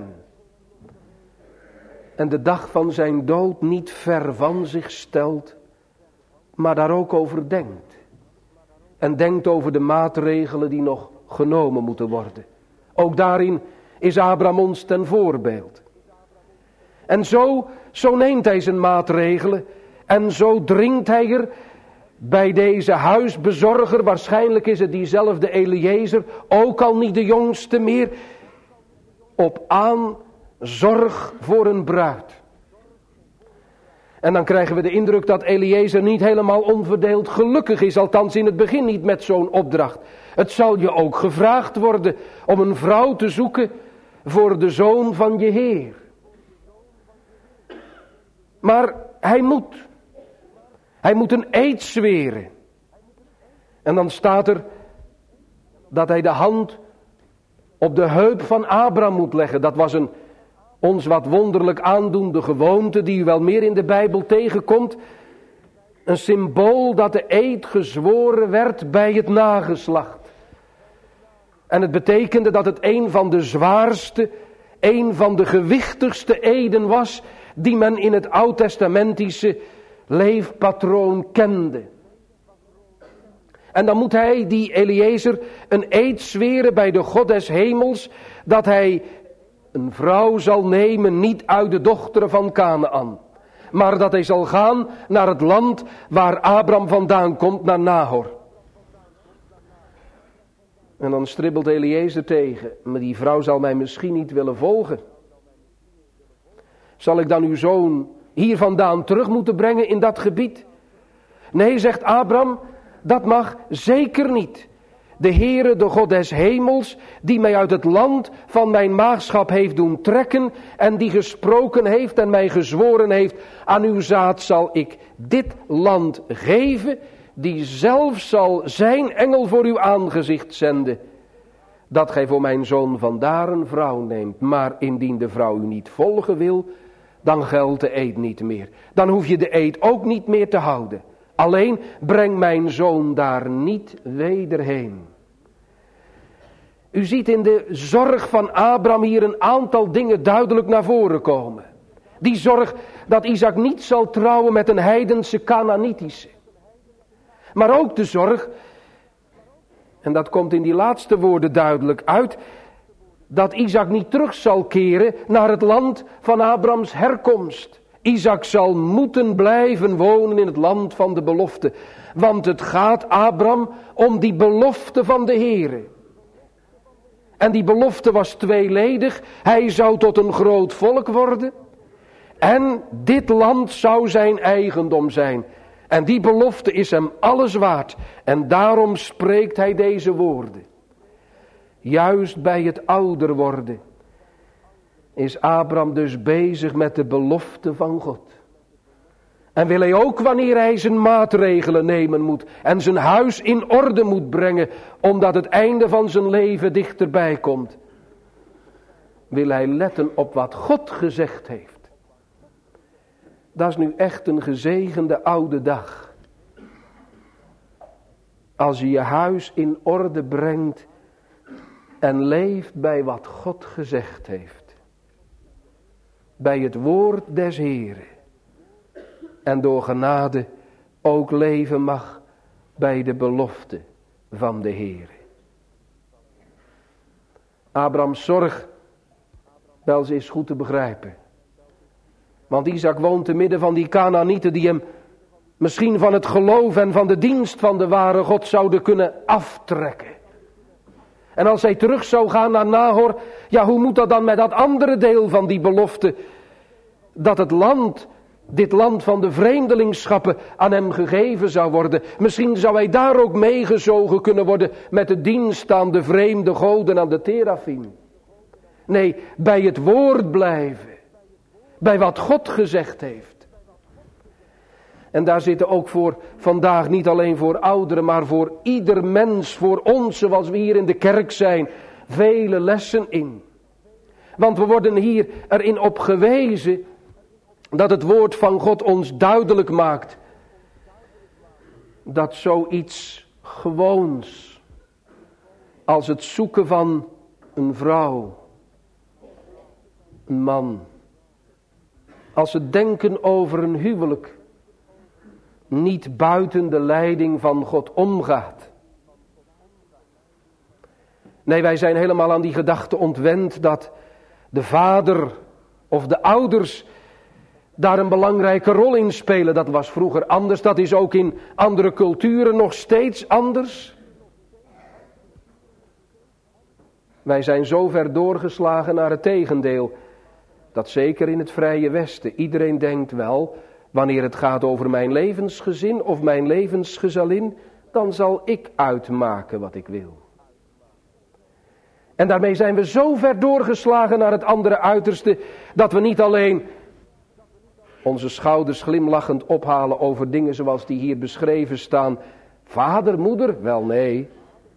[SPEAKER 1] En de dag van zijn dood niet ver van zich stelt, maar daar ook over denkt. En denkt over de maatregelen die nog genomen moeten worden. Ook daarin is Abraham ons ten voorbeeld. En zo neemt hij zijn maatregelen en zo dringt hij er bij deze huisbezorger, waarschijnlijk is het diezelfde Eliezer, ook al niet de jongste meer, op aan zorg voor een bruid. En dan krijgen we de indruk dat Eliezer niet helemaal onverdeeld gelukkig is, althans in het begin niet met zo'n opdracht. Het zal je ook gevraagd worden om een vrouw te zoeken voor de zoon van je Heer. Maar hij moet een eed zweren. En dan staat er dat hij de hand op de heup van Abraham moet leggen. Dat was een ons wat wonderlijk aandoende gewoonte die u wel meer in de Bijbel tegenkomt. Een symbool dat de eed gezworen werd bij het nageslacht. En het betekende dat het een van de zwaarste, een van de gewichtigste eden was die men in het Oud-testamentische leefpatroon kende. En dan moet hij, die Eliezer, een eed zweren bij de God des hemels, dat hij een vrouw zal nemen, niet uit de dochteren van Kanaän, maar dat hij zal gaan naar het land waar Abraham vandaan komt, naar Nahor. En dan stribbelt Eliezer tegen, maar die vrouw zal mij misschien niet willen volgen. Zal ik dan uw zoon hier vandaan terug moeten brengen in dat gebied? Nee, zegt Abraham, dat mag zeker niet. De Heere, de God des hemels, die mij uit het land van mijn maagschap heeft doen trekken en die gesproken heeft en mij gezworen heeft, aan uw zaad zal ik dit land geven, die zelf zal zijn engel voor uw aangezicht zenden, dat gij voor mijn zoon vandaar een vrouw neemt. Maar indien de vrouw u niet volgen wil, dan geldt de eed niet meer. Dan hoef je de eed ook niet meer te houden. Alleen breng mijn zoon daar niet weder heen. U ziet in de zorg van Abraham hier een aantal dingen duidelijk naar voren komen. Die zorg dat Isaac niet zal trouwen met een heidense Kanaanitische. Maar ook de zorg, en dat komt in die laatste woorden duidelijk uit, dat Isaac niet terug zal keren naar het land van Abrahams herkomst. Isaac zal moeten blijven wonen in het land van de belofte. Want het gaat Abraham om die belofte van de Heere. En die belofte was tweeledig. Hij zou tot een groot volk worden. En dit land zou zijn eigendom zijn. En die belofte is hem alles waard. En daarom spreekt hij deze woorden. Juist bij het ouder worden is Abraham dus bezig met de belofte van God. En wil hij ook, wanneer hij zijn maatregelen nemen moet en zijn huis in orde moet brengen, omdat het einde van zijn leven dichterbij komt, wil hij letten op wat God gezegd heeft. Dat is nu echt een gezegende oude dag. Als je je huis in orde brengt en leeft bij wat God gezegd heeft. Bij het woord des Heeren. En door genade ook leven mag bij de belofte van de Heere. Abrahams zorg, wel, ze is goed te begrijpen. Want Isaac woont te midden van die Kanaanieten die hem misschien van het geloof en van de dienst van de ware God zouden kunnen aftrekken. En als hij terug zou gaan naar Nahor, ja, hoe moet dat dan met dat andere deel van die belofte? Dat het land, dit land van de vreemdelingsschappen, aan hem gegeven zou worden. Misschien zou hij daar ook meegezogen kunnen worden met de dienst aan de vreemde goden, aan de terafim. Nee, bij het woord blijven. Bij wat God gezegd heeft. En daar zitten ook voor vandaag, niet alleen voor ouderen, maar voor ieder mens, voor ons zoals we hier in de kerk zijn, vele lessen in. Want we worden hier erin op gewezen dat het woord van God ons duidelijk maakt dat zoiets gewoons als het zoeken van een vrouw, een man, als het denken over een huwelijk niet buiten de leiding van God omgaat. Nee, wij zijn helemaal aan die gedachte ontwend dat de vader of de ouders daar een belangrijke rol in spelen. Dat was vroeger anders, dat is ook in andere culturen nog steeds anders. Wij zijn zo ver doorgeslagen naar het tegendeel, dat zeker in het Vrije Westen iedereen denkt wel, wanneer het gaat over mijn levensgezin of mijn levensgezellin, dan zal ik uitmaken wat ik wil. En daarmee zijn we zo ver doorgeslagen naar het andere uiterste, dat we niet alleen onze schouders glimlachend ophalen over dingen zoals die hier beschreven staan. Vader, moeder, wel nee.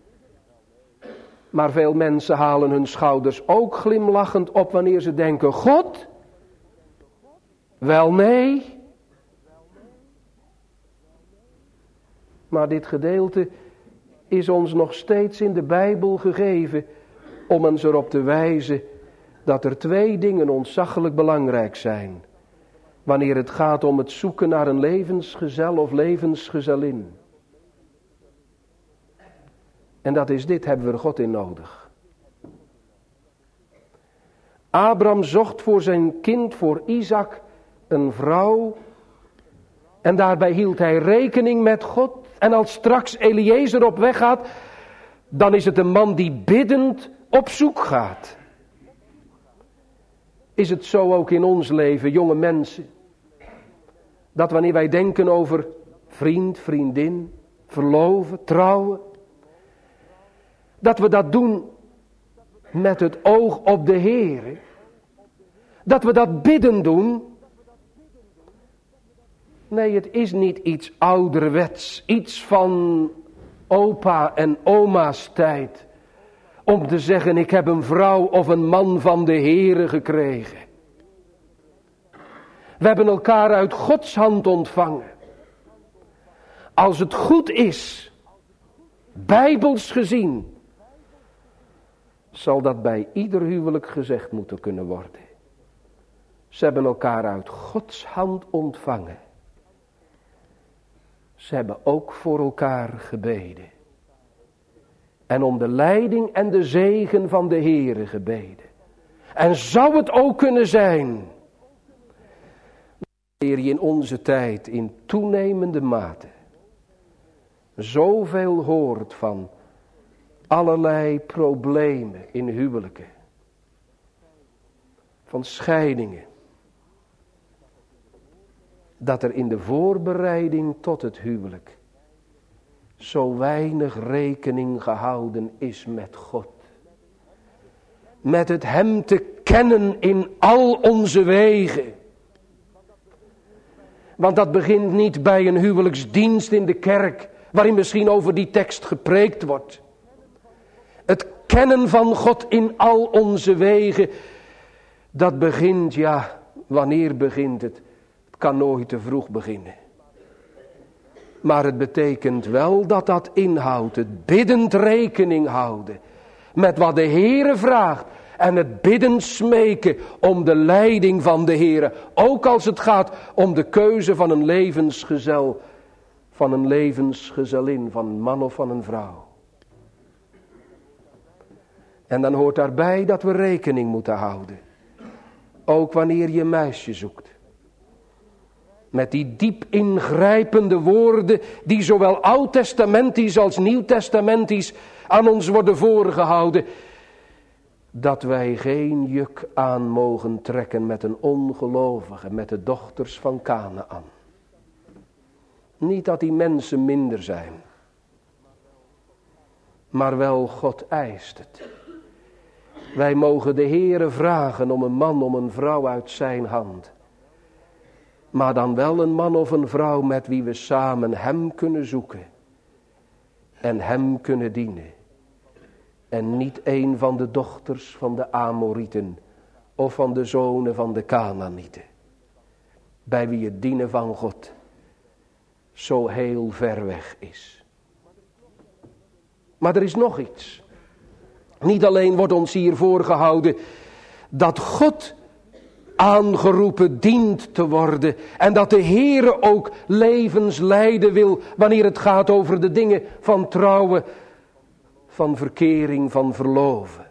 [SPEAKER 1] Maar veel mensen halen hun schouders ook glimlachend op wanneer ze denken, God? Wel nee. Maar dit gedeelte is ons nog steeds in de Bijbel gegeven om ons erop te wijzen dat er twee dingen ontzaglijk belangrijk zijn. wanneer het gaat om het zoeken naar een levensgezel of levensgezellin. En dat is dit, hebben we er God in nodig. Abraham zocht voor zijn kind, voor Isaac, een vrouw. En daarbij hield hij rekening met God. En als straks Eliezer op weg gaat, dan is het een man die biddend op zoek gaat. Is het zo ook in ons leven, jonge mensen? Dat wanneer wij denken over vriend, vriendin, verloven, trouwen, dat we dat doen met het oog op de Heere. Dat we dat bidden doen. Nee, het is niet iets ouderwets, iets van opa en oma's tijd. Om te zeggen, ik heb een vrouw of een man van de Heere gekregen. We hebben elkaar uit Gods hand ontvangen. Als het goed is, bijbels gezien, zal dat bij ieder huwelijk gezegd moeten kunnen worden. Ze hebben elkaar uit Gods hand ontvangen. Ze hebben ook voor elkaar gebeden. En om de leiding en de zegen van de Heere gebeden. En zou het ook kunnen zijn, wanneer je in onze tijd in toenemende mate zoveel hoort van allerlei problemen in huwelijken, van scheidingen, dat er in de voorbereiding tot het huwelijk zo weinig rekening gehouden is met God. Met het hem te kennen in al onze wegen. Want dat begint niet bij een huwelijksdienst in de kerk, waarin misschien over die tekst gepreekt wordt. Het kennen van God in al onze wegen, dat begint, ja, wanneer begint het? Het kan nooit te vroeg beginnen. Maar het betekent wel dat dat inhoudt, het biddend rekening houden met wat de Heere vraagt. En het biddend smeken om de leiding van de Heere. Ook als het gaat om de keuze van een levensgezel, van een levensgezellin, van een man of van een vrouw. En dan hoort daarbij dat we rekening moeten houden. Ook wanneer je een meisje zoekt. Met die diep ingrijpende woorden die zowel oud-testamentisch als nieuw-testamentisch aan ons worden voorgehouden. Dat wij geen juk aan mogen trekken met een ongelovige, met de dochters van Kanaan. Niet dat die mensen minder zijn. Maar wel God eist het. Wij mogen de Heere vragen om een man, om een vrouw uit zijn hand. Maar dan wel een man of een vrouw met wie we samen hem kunnen zoeken. En hem kunnen dienen. En niet een van de dochters van de Amorieten. Of van de zonen van de Kanaanieten. Bij wie het dienen van God zo heel ver weg is. Maar er is nog iets. Niet alleen wordt ons hier voorgehouden dat God aangeroepen dient te worden. En dat de Heere ook levens leiden wil wanneer het gaat over de dingen van trouwen, van verkering, van verloven.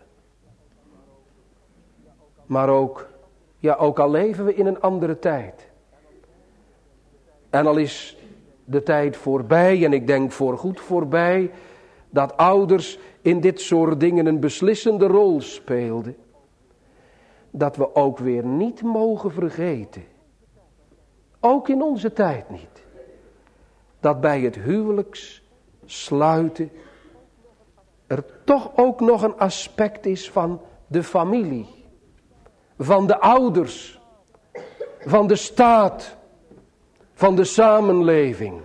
[SPEAKER 1] Maar ook, ja, ook al leven we in een andere tijd. En al is de tijd voorbij, en ik denk voorgoed voorbij, dat ouders in dit soort dingen een beslissende rol speelden. Dat we ook weer niet mogen vergeten, ook in onze tijd niet, dat bij het huwelijkssluiten er toch ook nog een aspect is van de familie, van de ouders, van de staat, van de samenleving.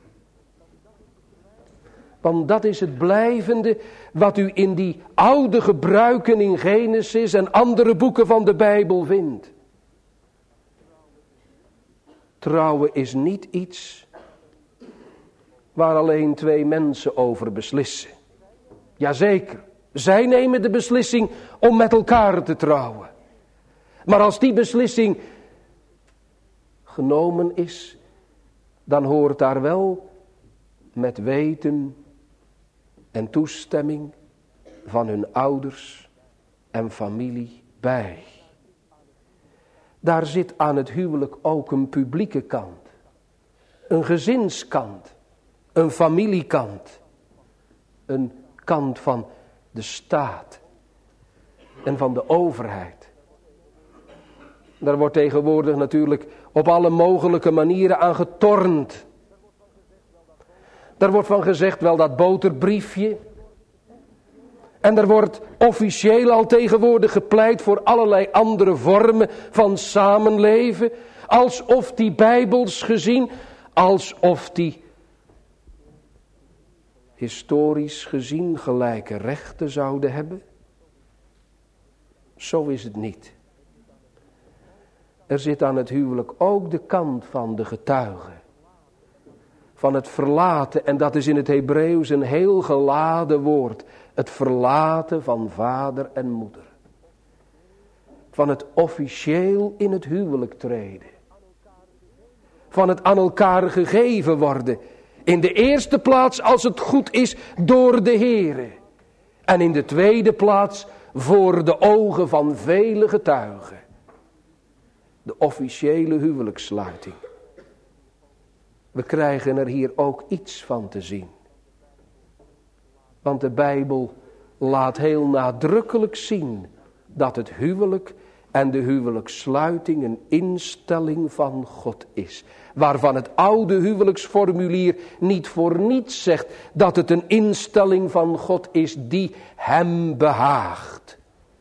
[SPEAKER 1] Want dat is het blijvende wat u in die oude gebruiken in Genesis en andere boeken van de Bijbel vindt. Trouwen is niet iets waar alleen twee mensen over beslissen. Jazeker, zij nemen de beslissing om met elkaar te trouwen. Maar als die beslissing genomen is, dan hoort daar wel met weten en toestemming van hun ouders en familie bij. Daar zit aan het huwelijk ook een publieke kant, een gezinskant, een familiekant, een kant van de staat en van de overheid. Daar wordt tegenwoordig natuurlijk op alle mogelijke manieren aan getornd. Daar wordt van gezegd wel dat boterbriefje. En er wordt officieel al tegenwoordig gepleit voor allerlei andere vormen van samenleven. Alsof die bijbels gezien, alsof die historisch gezien gelijke rechten zouden hebben. Zo is het niet. Er zit aan het huwelijk ook de kant van de getuige. Van het verlaten, en dat is in het Hebreeuws een heel geladen woord. Het verlaten van vader en moeder. Van het officieel in het huwelijk treden. Van het aan elkaar gegeven worden. In de eerste plaats, als het goed is, door de Heere. En in de tweede plaats voor de ogen van vele getuigen. De officiële huwelijkssluiting. We krijgen er hier ook iets van te zien. Want de Bijbel laat heel nadrukkelijk zien dat het huwelijk en de huwelijkssluiting een instelling van God is. Waarvan het oude huwelijksformulier niet voor niets zegt dat het een instelling van God is die hem behaagt.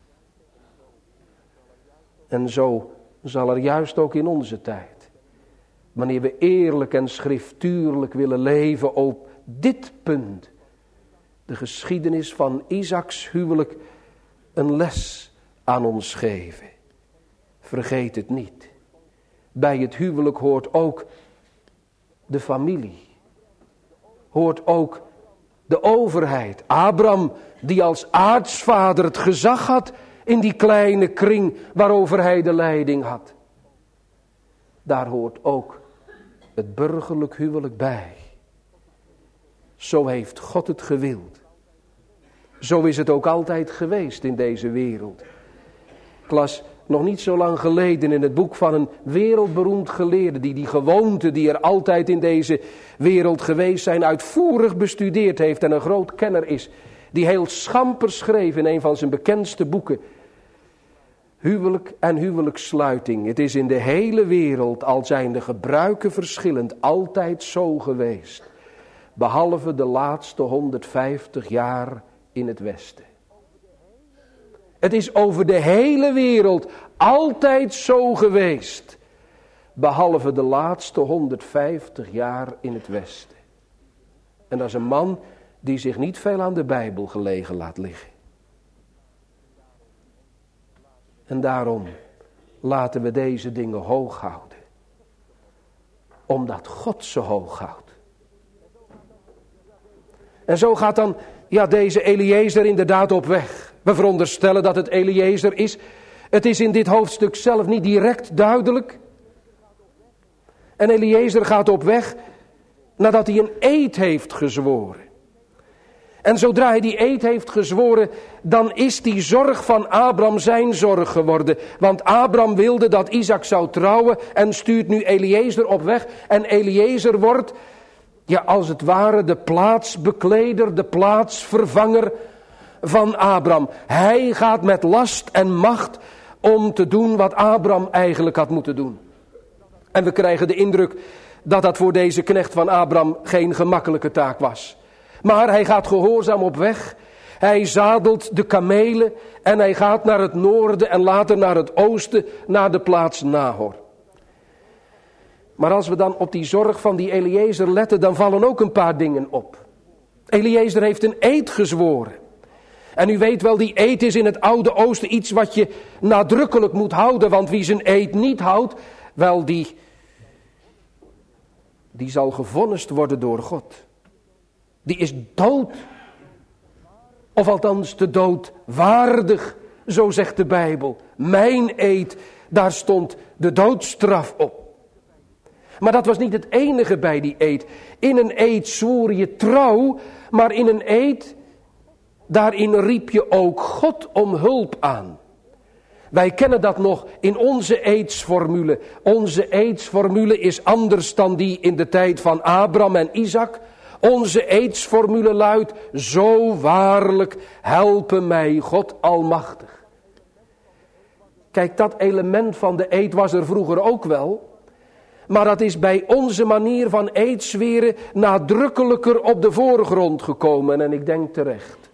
[SPEAKER 1] En zo zal er juist ook in onze tijd, wanneer we eerlijk en schriftuurlijk willen leven op dit punt, de geschiedenis van Isaaks huwelijk een les aan ons geven. Vergeet het niet. Bij het huwelijk hoort ook de familie. Hoort ook de overheid. Abraham, die als aartsvader het gezag had in die kleine kring waarover hij de leiding had. Daar hoort ook het burgerlijk huwelijk bij. Zo heeft God het gewild. Zo is het ook altijd geweest in deze wereld. Ik las nog niet zo lang geleden in het boek van een wereldberoemd geleerde die gewoonten die er altijd in deze wereld geweest zijn uitvoerig bestudeerd heeft en een groot kenner is. Die heel schamper schreef in een van zijn bekendste boeken. Huwelijk en huwelijkssluiting. Het is in de hele wereld, al zijn de gebruiken verschillend, altijd zo geweest. Behalve de laatste 150 jaar in het Westen. Het is over de hele wereld altijd zo geweest. Behalve de laatste 150 jaar in het Westen. En dat is een man die zich niet veel aan de Bijbel gelegen laat liggen. En daarom laten we deze dingen hoog houden. Omdat God ze hoog houdt. En zo gaat dan deze Eliezer inderdaad op weg. We veronderstellen dat het Eliezer is. Het is in dit hoofdstuk zelf niet direct duidelijk. En Eliezer gaat op weg nadat hij een eed heeft gezworen. En zodra hij die eed heeft gezworen, dan is die zorg van Abraham zijn zorg geworden. Want Abraham wilde dat Isaac zou trouwen en stuurt nu Eliezer op weg. En Eliezer wordt, als het ware de plaatsbekleder, de plaatsvervanger van Abraham. Hij gaat met last en macht om te doen wat Abraham eigenlijk had moeten doen. En we krijgen de indruk dat dat voor deze knecht van Abraham geen gemakkelijke taak was. Maar hij gaat gehoorzaam op weg. Hij zadelt de kamelen en hij gaat naar het noorden en later naar het oosten, naar de plaats Nahor. Maar als we dan op die zorg van die Eliezer letten, dan vallen ook een paar dingen op. Eliezer heeft een eed gezworen. En u weet wel, die eed is in het Oude Oosten iets wat je nadrukkelijk moet houden. Want wie zijn eed niet houdt, wel die zal gevonnist worden door God. Die is dood. Of althans de dood waardig, zo zegt de Bijbel. Mijn eed, daar stond de doodstraf op. Maar dat was niet het enige bij die eed. In een eed zwoer je trouw, maar in een eed, daarin riep je ook God om hulp aan. Wij kennen dat nog in onze eedsformule. Onze eedsformule is anders dan die in de tijd van Abraham en Isaac. Onze eedsformule luidt: zo waarlijk helpen mij God Almachtig. Kijk, dat element van de eed was er vroeger ook wel. Maar dat is bij onze manier van eedzweren nadrukkelijker op de voorgrond gekomen. En ik denk terecht.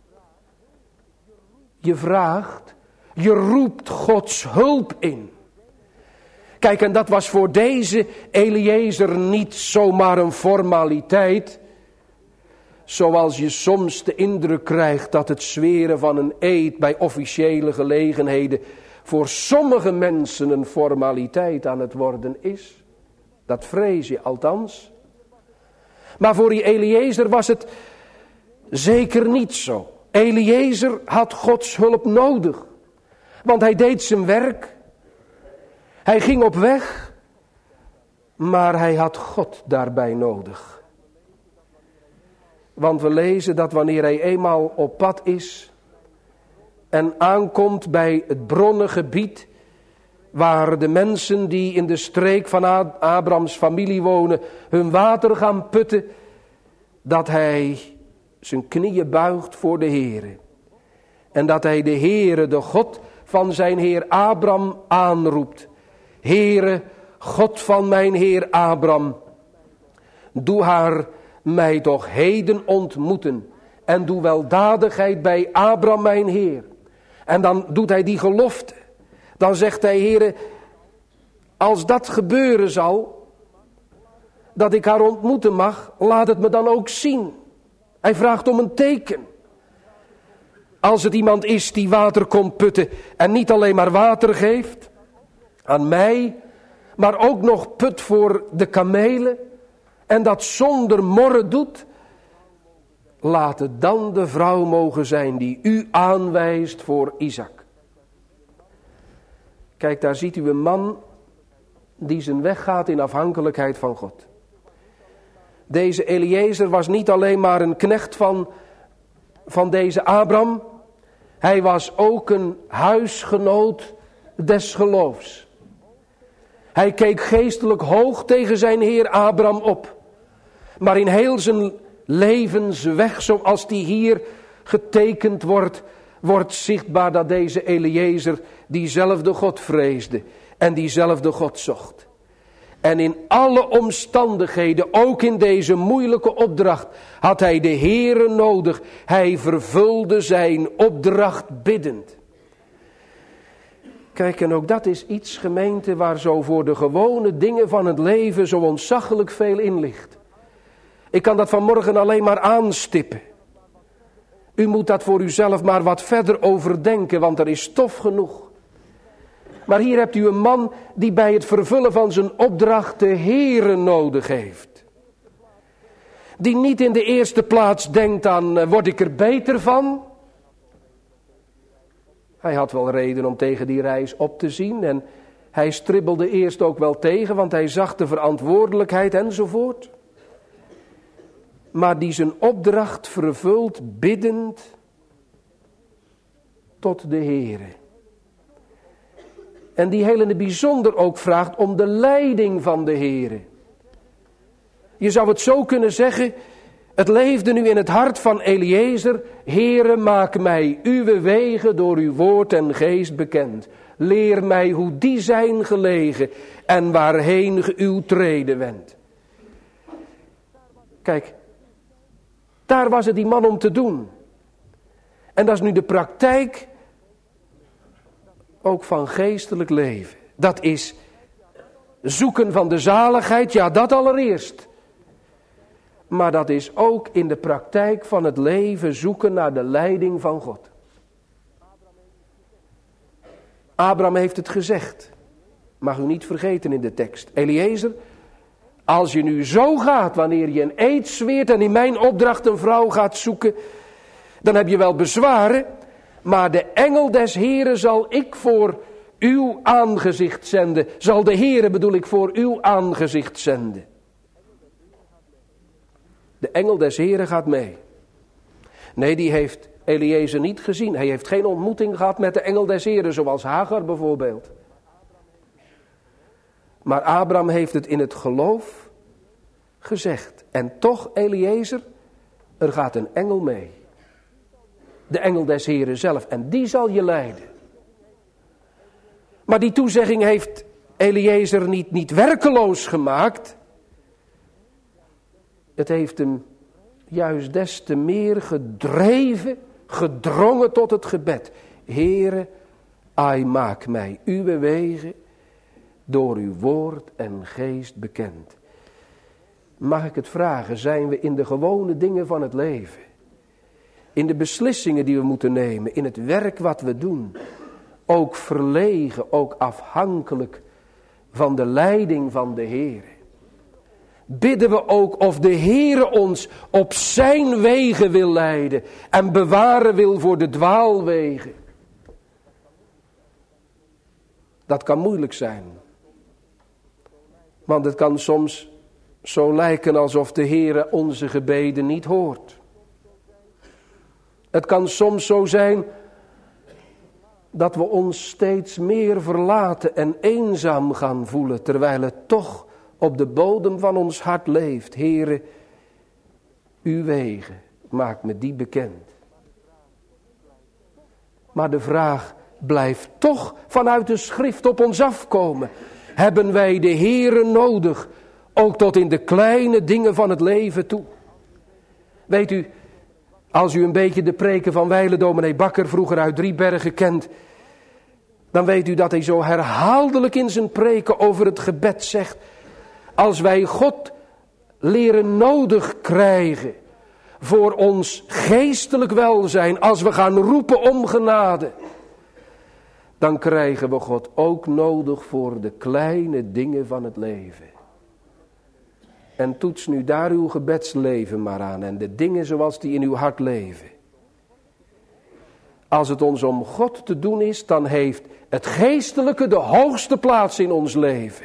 [SPEAKER 1] Je vraagt, je roept Gods hulp in. Kijk, en dat was voor deze Eliezer niet zomaar een formaliteit. Zoals je soms de indruk krijgt dat het zweren van een eed bij officiële gelegenheden voor sommige mensen een formaliteit aan het worden is. Dat vrees je althans. Maar voor die Eliezer was het zeker niet zo. Eliezer had Gods hulp nodig. Want hij deed zijn werk. Hij ging op weg. Maar hij had God daarbij nodig. Want we lezen dat wanneer hij eenmaal op pad is en aankomt bij het bronnengebied, waar de mensen die in de streek van Abrahams familie wonen hun water gaan putten, dat hij zijn knieën buigt voor de Heere. En dat hij de Heere, de God van zijn heer Abraham, aanroept. Heere, God van mijn heer Abraham, doe haar mij toch heden ontmoeten. En doe weldadigheid bij Abraham mijn heer. En dan doet hij die gelofte. Dan zegt hij: Heere, als dat gebeuren zal, dat ik haar ontmoeten mag, laat het me dan ook zien. Hij vraagt om een teken. Als het iemand is die water komt putten en niet alleen maar water geeft aan mij, maar ook nog put voor de kamelen en dat zonder morren doet, laat het dan de vrouw mogen zijn die u aanwijst voor Isaac. Kijk, daar ziet u een man die zijn weg gaat in afhankelijkheid van God. Deze Eliezer was niet alleen maar een knecht van deze Abraham. Hij was ook een huisgenoot des geloofs. Hij keek geestelijk hoog tegen zijn heer Abraham op. Maar in heel zijn levensweg, zoals die hier getekend wordt zichtbaar dat deze Eliezer diezelfde God vreesde en diezelfde God zocht. En in alle omstandigheden, ook in deze moeilijke opdracht, had hij de Heere nodig. Hij vervulde zijn opdracht biddend. Kijk, en ook dat is iets, gemeente, waar zo voor de gewone dingen van het leven zo ontzaglijk veel in ligt. Ik kan dat vanmorgen alleen maar aanstippen. U moet dat voor uzelf maar wat verder overdenken, want er is stof genoeg. Maar hier hebt u een man die bij het vervullen van zijn opdracht de Heere nodig heeft. Die niet in de eerste plaats denkt aan, word ik er beter van? Hij had wel reden om tegen die reis op te zien en hij stribbelde eerst ook wel tegen, want hij zag de verantwoordelijkheid enzovoort. Maar die zijn opdracht vervult biddend tot de Heere. En die heel in het bijzonder ook vraagt om de leiding van de Heere. Je zou het zo kunnen zeggen, het leefde nu in het hart van Eliezer: Heere, maak mij uw wegen door uw woord en geest bekend. Leer mij hoe die zijn gelegen en waarheen ge uw treden wendt. Kijk, daar was het die man om te doen. En dat is nu de praktijk ook van geestelijk leven. Dat is zoeken van de zaligheid, ja, dat allereerst. Maar dat is ook in de praktijk van het leven zoeken naar de leiding van God. Abraham heeft het gezegd. Mag u niet vergeten in de tekst. Eliezer, als je nu zo gaat, wanneer je een eed zweert en in mijn opdracht een vrouw gaat zoeken, dan heb je wel bezwaren, maar de engel des Heren zal ik voor uw aangezicht zenden. Zal de Heere, bedoel ik, voor uw aangezicht zenden. De engel des Heeren gaat mee. Nee, die heeft Eliezer niet gezien. Hij heeft geen ontmoeting gehad met de engel des Heeren, zoals Hagar bijvoorbeeld. Maar Abraham heeft het in het geloof gezegd. En toch, Eliezer, er gaat een engel mee. De engel des Heeren zelf. En die zal je leiden. Maar die toezegging heeft Eliezer niet werkeloos gemaakt. Het heeft hem juist des te meer gedrongen tot het gebed. Heere, ai maak mij uw wegen door uw woord en geest bekend. Mag ik het vragen, zijn we in de gewone dingen van het leven, in de beslissingen die we moeten nemen, in het werk wat we doen, ook verlegen, ook afhankelijk van de leiding van de Heere? Bidden we ook of de Heere ons op zijn wegen wil leiden en bewaren wil voor de dwaalwegen? Dat kan moeilijk zijn. Want het kan soms zo lijken alsof de Heere onze gebeden niet hoort. Het kan soms zo zijn dat we ons steeds meer verlaten en eenzaam gaan voelen, terwijl het toch op de bodem van ons hart leeft. Heere, uw wegen, maak me die bekend. Maar de vraag blijft toch vanuit de schrift op ons afkomen. Hebben wij de Heere nodig, ook tot in de kleine dingen van het leven toe? Weet u, als u een beetje de preken van wijle dominee Bakker vroeger uit Driebergen kent, dan weet u dat hij zo herhaaldelijk in zijn preken over het gebed zegt: als wij God leren nodig krijgen voor ons geestelijk welzijn, als we gaan roepen om genade, dan krijgen we God ook nodig voor de kleine dingen van het leven. En toets nu daar uw gebedsleven maar aan en de dingen zoals die in uw hart leven. Als het ons om God te doen is, dan heeft het geestelijke de hoogste plaats in ons leven.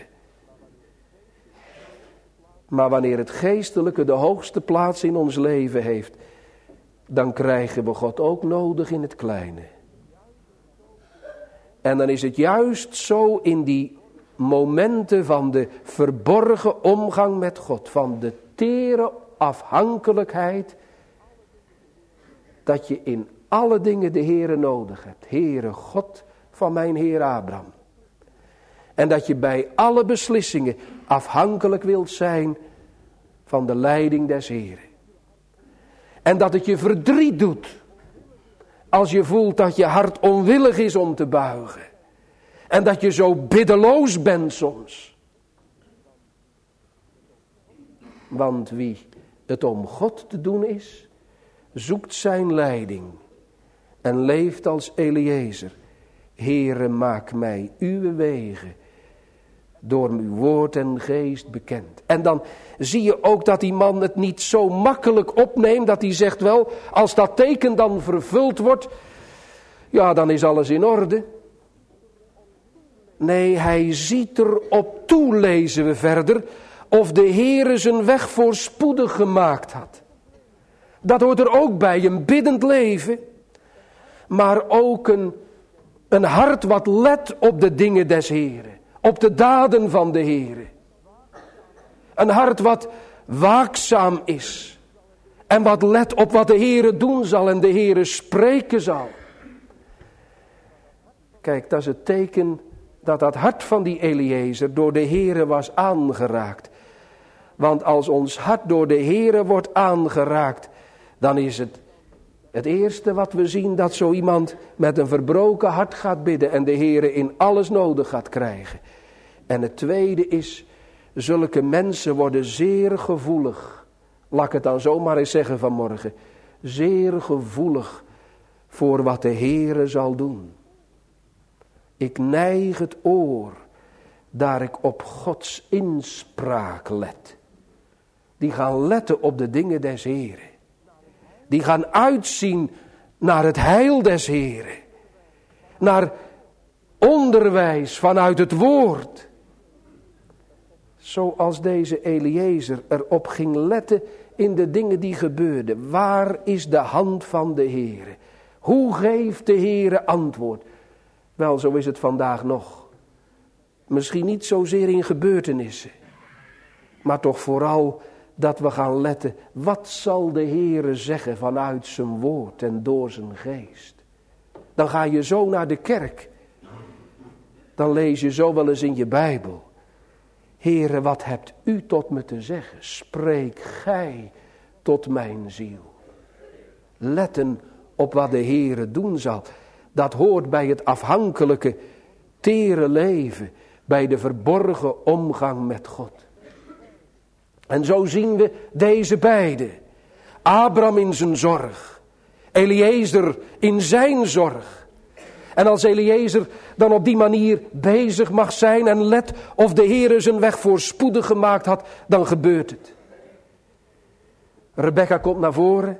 [SPEAKER 1] Maar wanneer het geestelijke de hoogste plaats in ons leven heeft, dan krijgen we God ook nodig in het kleine. En dan is het juist zo in die momenten van de verborgen omgang met God, van de tere afhankelijkheid, dat je in alle dingen de Heere nodig hebt. Heere God van mijn Heer Abraham. En dat je bij alle beslissingen afhankelijk wilt zijn van de leiding des Heeren. En dat het je verdriet doet als je voelt dat je hart onwillig is om te buigen. En dat je zo biddeloos bent soms. Want wie het om God te doen is, zoekt zijn leiding en leeft als Eliezer. Heere, maak mij uw wegen door uw woord en geest bekend. En dan zie je ook dat die man het niet zo makkelijk opneemt, dat hij zegt wel, als dat teken dan vervuld wordt, ja, dan is alles in orde. Nee, hij ziet erop toe, lezen we verder, of de Heere zijn weg voorspoedig gemaakt had. Dat hoort er ook bij, een biddend leven, maar ook een hart wat let op de dingen des Heeren, op de daden van de Heere. Een hart wat waakzaam is en wat let op wat de Heere doen zal en de Heere spreken zal. Kijk, dat is het teken dat dat hart van die Eliezer door de Heere was aangeraakt. Want als ons hart door de Heere wordt aangeraakt, dan is het eerste wat we zien dat zo iemand met een verbroken hart gaat bidden en de Heere in alles nodig gaat krijgen. En het tweede is, zulke mensen worden zeer gevoelig. Laat ik het dan zomaar eens zeggen vanmorgen. Zeer gevoelig voor wat de Heere zal doen. Ik neig het oor, daar ik op Gods inspraak let. Die gaan letten op de dingen des Heeren. Die gaan uitzien naar het heil des Heeren. Naar onderwijs vanuit het woord. Zoals deze Eliezer erop ging letten in de dingen die gebeurden. Waar is de hand van de Heere? Hoe geeft de Heere antwoord? Wel, zo is het vandaag nog. Misschien niet zozeer in gebeurtenissen. Maar toch vooral dat we gaan letten. Wat zal de Heere zeggen vanuit zijn woord en door zijn geest? Dan ga je zo naar de kerk. Dan lees je zo wel eens in je Bijbel. Heere, wat hebt u tot me te zeggen? Spreek gij tot mijn ziel. Letten op wat de Heere doen zal. Dat hoort bij het afhankelijke, tere leven. Bij de verborgen omgang met God. En zo zien we deze beide. Abraham in zijn zorg. Eliezer in zijn zorg. En als Eliezer dan op die manier bezig mag zijn en let of de Heere zijn weg voorspoedig gemaakt had, dan gebeurt het. Rebekka komt naar voren.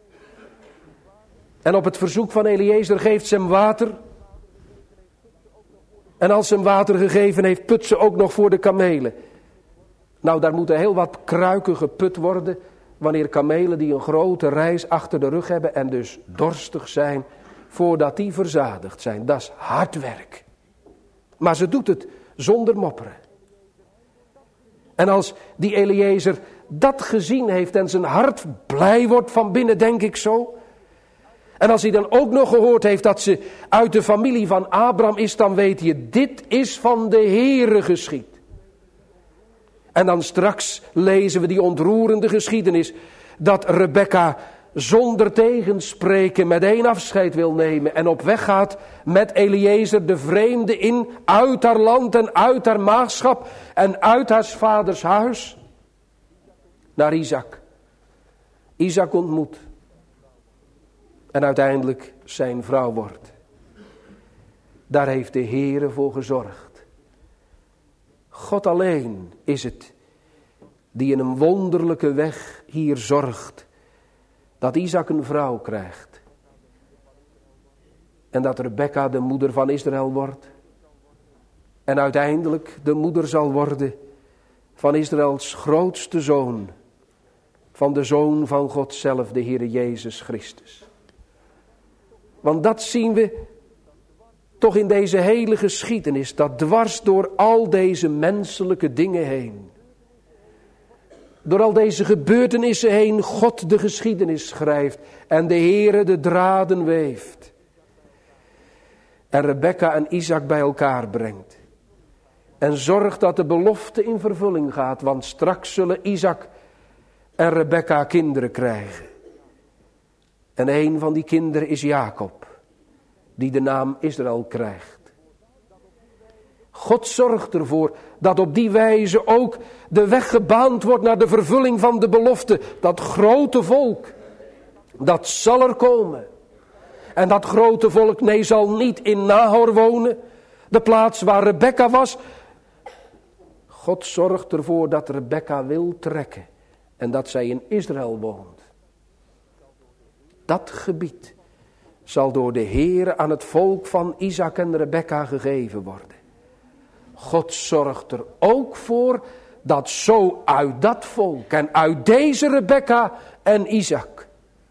[SPEAKER 1] En op het verzoek van Eliezer geeft ze hem water. En als ze hem water gegeven heeft, put ze ook nog voor de kamelen. Nou, daar moeten heel wat kruiken geput worden, wanneer kamelen die een grote reis achter de rug hebben en dus dorstig zijn, voordat die verzadigd zijn. Dat is hard werk. Maar ze doet het zonder mopperen. En als die Eliezer dat gezien heeft en zijn hart blij wordt van binnen, denk ik zo. En als hij dan ook nog gehoord heeft dat ze uit de familie van Abraham is, dan weet je, dit is van de Heere geschied. En dan straks lezen we die ontroerende geschiedenis dat Rebekka zonder tegenspreken meteen afscheid wil nemen en op weg gaat met Eliezer de vreemde in, uit haar land en uit haar maagschap en uit haar vaders huis, naar Isaac. Isaac ontmoet en uiteindelijk zijn vrouw wordt. Daar heeft de Heere voor gezorgd. God alleen is het die in een wonderlijke weg hier zorgt dat Isaac een vrouw krijgt. En dat Rebekka de moeder van Israël wordt. En uiteindelijk de moeder zal worden van Israëls grootste zoon. Van de Zoon van God zelf, de Heere Jezus Christus. Want dat zien we toch in deze hele geschiedenis, dat dwars door al deze menselijke dingen heen, door al deze gebeurtenissen heen, God de geschiedenis schrijft en de Heere de draden weeft. En Rebekka en Isaac bij elkaar brengt. En zorgt dat de belofte in vervulling gaat, want straks zullen Isaac en Rebekka kinderen krijgen. En een van die kinderen is Jacob, die de naam Israël krijgt. God zorgt ervoor dat op die wijze ook de weg gebaand wordt naar de vervulling van de belofte. Dat grote volk, dat zal er komen. En dat grote volk, nee, zal niet in Nahor wonen, de plaats waar Rebekka was. God zorgt ervoor dat Rebekka wil trekken en dat zij in Israël woont. Dat gebied zal door de Heere aan het volk van Isaac en Rebekka gegeven worden. God zorgt er ook voor dat zo uit dat volk en uit deze Rebekka en Isaac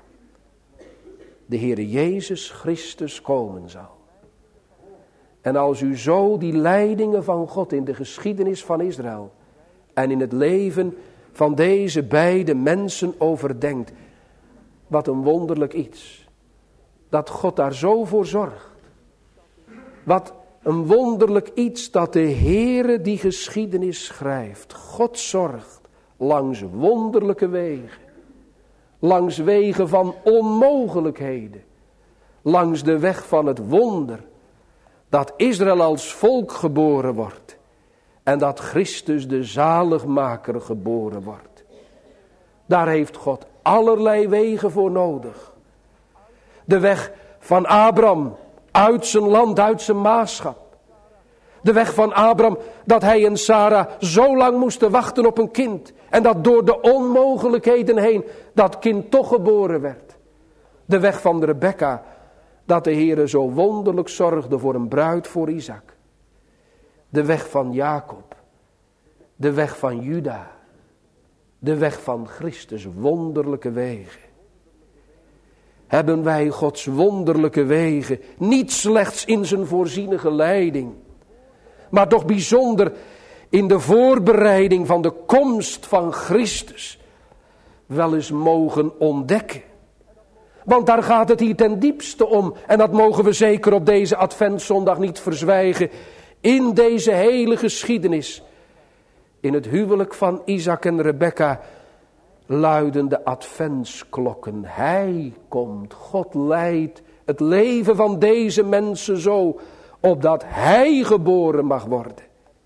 [SPEAKER 1] de Heere Jezus Christus komen zal. En als u zo die leidingen van God in de geschiedenis van Israël en in het leven van deze beide mensen overdenkt, wat een wonderlijk iets. Dat God daar zo voor zorgt. Wat een wonderlijk iets dat de Heere die geschiedenis schrijft. God zorgt langs wonderlijke wegen. Langs wegen van onmogelijkheden. Langs de weg van het wonder. Dat Israël als volk geboren wordt. En dat Christus de zaligmaker geboren wordt. Daar heeft God allerlei wegen voor nodig. De weg van Abraham uit zijn land, uit zijn maagschap. De weg van Abraham dat hij en Sarah zo lang moesten wachten op een kind. En dat door de onmogelijkheden heen dat kind toch geboren werd. De weg van Rebekka dat de Heere zo wonderlijk zorgde voor een bruid voor Isaac. De weg van Jacob, de weg van Juda, de weg van Christus, wonderlijke wegen. Hebben wij Gods wonderlijke wegen, niet slechts in zijn voorzienige leiding, maar toch bijzonder in de voorbereiding van de komst van Christus, wel eens mogen ontdekken. Want daar gaat het hier ten diepste om. En dat mogen we zeker op deze Adventszondag niet verzwijgen. In deze hele geschiedenis, in het huwelijk van Isaac en Rebekka, luiden de adventsklokken. Hij komt, God leidt het leven van deze mensen zo, opdat hij geboren mag worden.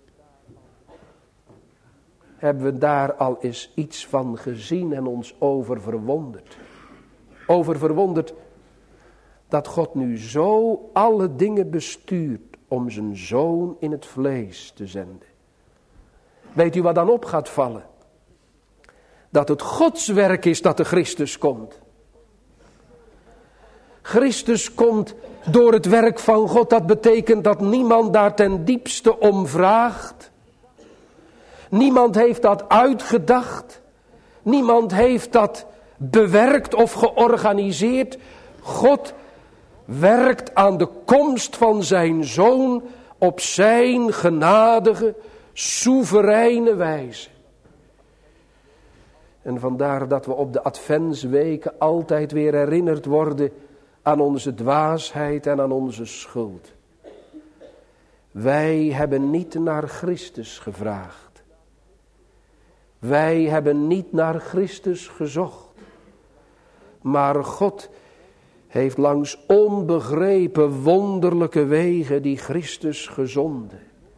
[SPEAKER 1] Hebben we daar al eens iets van gezien en ons over verwonderd. Over verwonderd dat God nu zo alle dingen bestuurt om zijn zoon in het vlees te zenden. Weet u wat dan op gaat vallen? Dat het Gods werk is dat de Christus komt. Christus komt door het werk van God. Dat betekent dat niemand daar ten diepste om vraagt. Niemand heeft dat uitgedacht. Niemand heeft dat bewerkt of georganiseerd. God werkt aan de komst van zijn zoon op zijn genadige, soevereine wijze. En vandaar dat we op de adventsweken altijd weer herinnerd worden aan onze dwaasheid en aan onze schuld. Wij hebben niet naar Christus gevraagd. Wij hebben niet naar Christus gezocht. Maar God heeft langs onbegrepen wonderlijke wegen die Christus gezonden.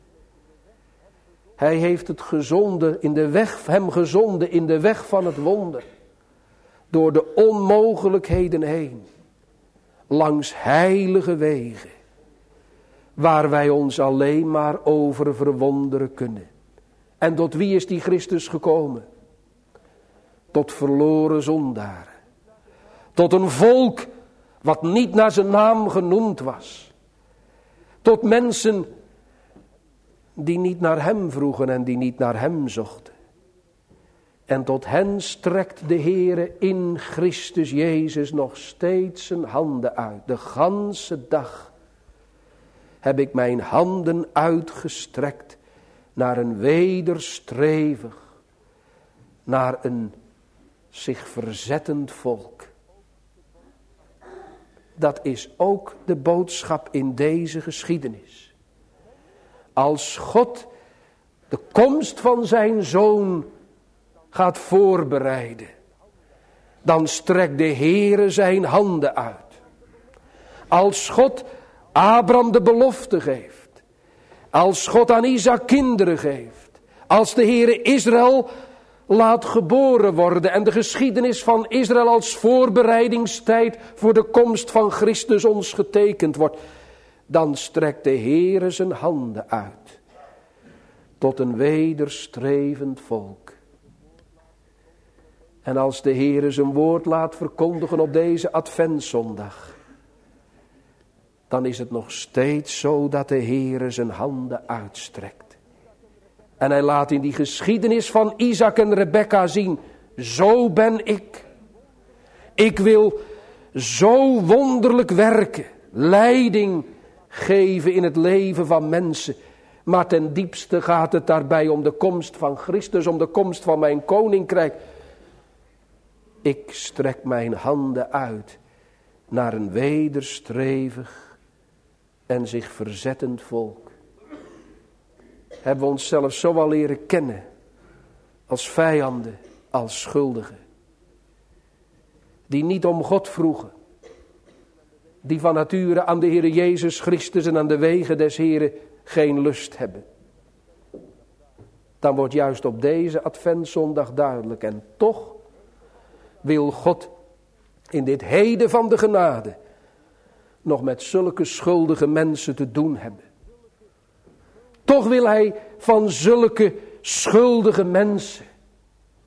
[SPEAKER 1] Hij heeft het gezonden hem gezonden in de weg van het wonder. Door de onmogelijkheden heen. Langs heilige wegen. Waar wij ons alleen maar over verwonderen kunnen. En tot wie is die Christus gekomen? Tot verloren zondaren. Tot een volk wat niet naar zijn naam genoemd was. Tot mensen die niet naar hem vroegen en die niet naar hem zochten. En tot hen strekt de Heere in Christus Jezus nog steeds zijn handen uit. De ganse dag heb ik mijn handen uitgestrekt naar een wederstrevig, naar een zich verzettend volk. Dat is ook de boodschap in deze geschiedenis. Als God de komst van zijn zoon gaat voorbereiden, dan strekt de Heere zijn handen uit. Als God Abraham de belofte geeft, als God aan Isaac kinderen geeft, als de Heere Israël laat geboren worden en de geschiedenis van Israël als voorbereidingstijd voor de komst van Christus ons getekend wordt, dan strekt de Heere zijn handen uit tot een wederstrevend volk. En als de Heere zijn woord laat verkondigen op deze Adventszondag, dan is het nog steeds zo dat de Heere zijn handen uitstrekt. En hij laat in die geschiedenis van Isaac en Rebekka zien, zo ben ik. Ik wil zo wonderlijk werken, leiding geven in het leven van mensen. Maar ten diepste gaat het daarbij om de komst van Christus, om de komst van mijn koninkrijk. Ik strek mijn handen uit naar een wederstrevig en zich verzettend volk. Hebben we onszelf zo al leren kennen als vijanden, als schuldigen. Die niet om God vroegen. Die van nature aan de Heere Jezus Christus en aan de wegen des Heeren geen lust hebben. Dan wordt juist op deze Adventszondag duidelijk. En toch wil God in dit heden van de genade nog met zulke schuldige mensen te doen hebben. Toch wil hij van zulke schuldige mensen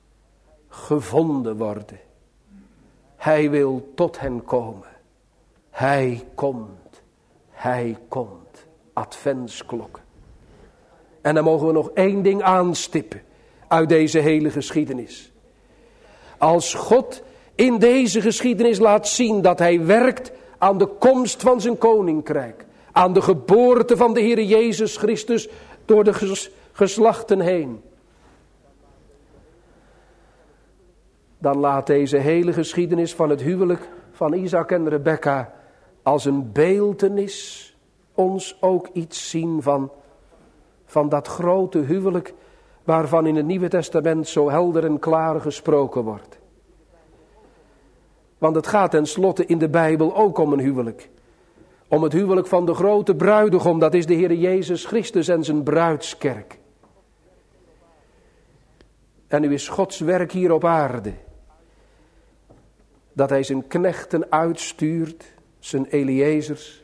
[SPEAKER 1] gevonden worden. Hij wil tot hen komen. Hij komt. Hij komt. Adventsklokken. En dan mogen we nog één ding aanstippen uit deze hele geschiedenis. Als God in deze geschiedenis laat zien dat hij werkt aan de komst van zijn koninkrijk, aan de geboorte van de Heer Jezus Christus door de geslachten heen, dan laat deze hele geschiedenis van het huwelijk van Isaac en Rebekka als een beeltenis ons ook iets zien van dat grote huwelijk waarvan in het Nieuwe Testament zo helder en klaar gesproken wordt. Want het gaat tenslotte in de Bijbel ook om een huwelijk. Om het huwelijk van de grote bruidegom, dat is de Heer Jezus Christus en zijn bruidskerk. En nu is Gods werk hier op aarde dat hij zijn knechten uitstuurt, zijn Eliezers,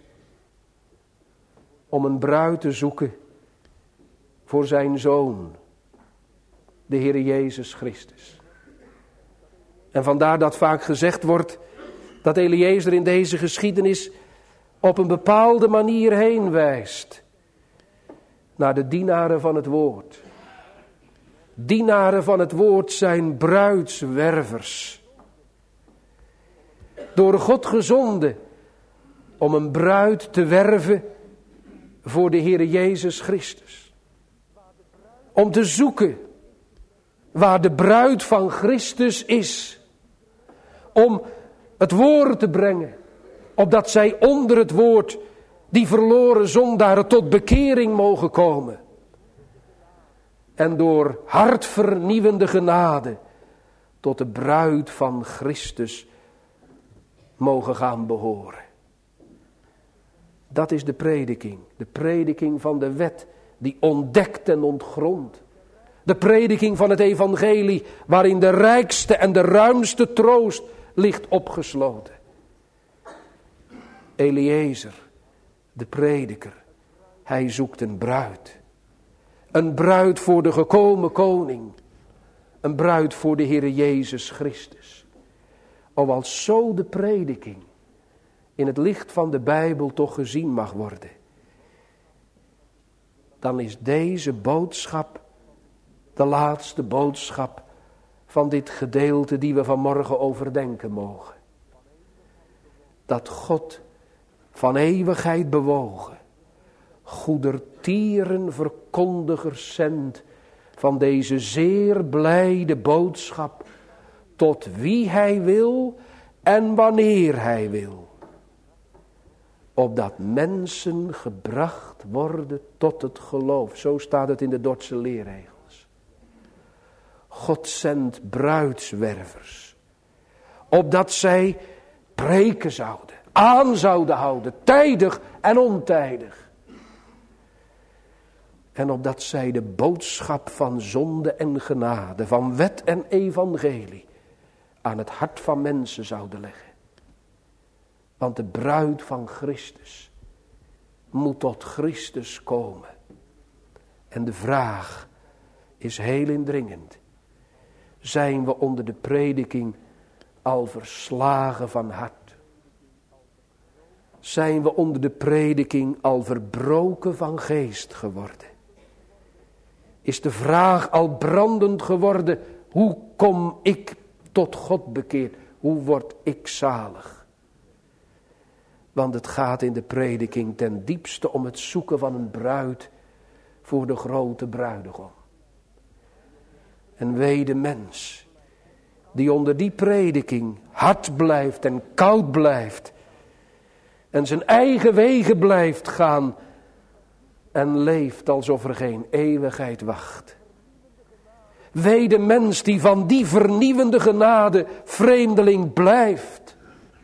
[SPEAKER 1] om een bruid te zoeken voor zijn zoon, de Heer Jezus Christus. En vandaar dat vaak gezegd wordt dat Eliezer in deze geschiedenis op een bepaalde manier heen wijst naar de dienaren van het woord. Dienaren van het woord zijn bruidswervers. Door God gezonden om een bruid te werven voor de Heer Jezus Christus. Om te zoeken waar de bruid van Christus is. Om het woord te brengen, opdat zij onder het woord die verloren zondaren tot bekering mogen komen. En door hartvernieuwende genade tot de bruid van Christus mogen gaan behoren. Dat is de prediking van de wet die ontdekt en ontgrondt. De prediking van het evangelie waarin de rijkste en de ruimste troost ligt opgesloten. Eliezer, de prediker, hij zoekt een bruid. Een bruid voor de gekomen koning. Een bruid voor de Heer Jezus Christus. O, als zo de prediking in het licht van de Bijbel toch gezien mag worden, dan is deze boodschap de laatste boodschap van dit gedeelte die we vanmorgen overdenken mogen. Dat God van eeuwigheid bewogen, goedertieren verkondigers zendt van deze zeer blijde boodschap tot wie hij wil en wanneer hij wil. Opdat mensen gebracht worden tot het geloof. Zo staat het in de Dordtse leerregels. God zendt bruidswervers. Opdat zij preken zouden. Aan zouden houden. Tijdig en ontijdig. En opdat zij de boodschap van zonde en genade. Van wet en evangelie. Aan het hart van mensen zouden leggen. Want de bruid van Christus moet tot Christus komen. En de vraag is heel indringend. Zijn we onder de prediking al verslagen van hart? Zijn we onder de prediking al verbroken van geest geworden? Is de vraag al brandend geworden, hoe kom ik tot God bekeerd? Hoe word ik zalig? Want het gaat in de prediking ten diepste om het zoeken van een bruid voor de grote bruidegom. En wee de mens die onder die prediking hard blijft en koud blijft. En zijn eigen wegen blijft gaan en leeft alsof er geen eeuwigheid wacht. Wee de mens die van die vernieuwende genade vreemdeling blijft.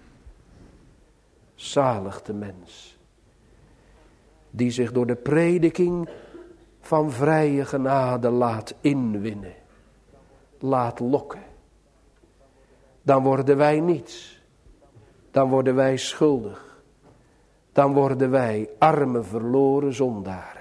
[SPEAKER 1] Zalig de mens die zich door de prediking van vrije genade laat inwinnen, laat lokken. Dan worden wij niets, dan worden wij schuldig, dan worden wij arme verloren zondaren.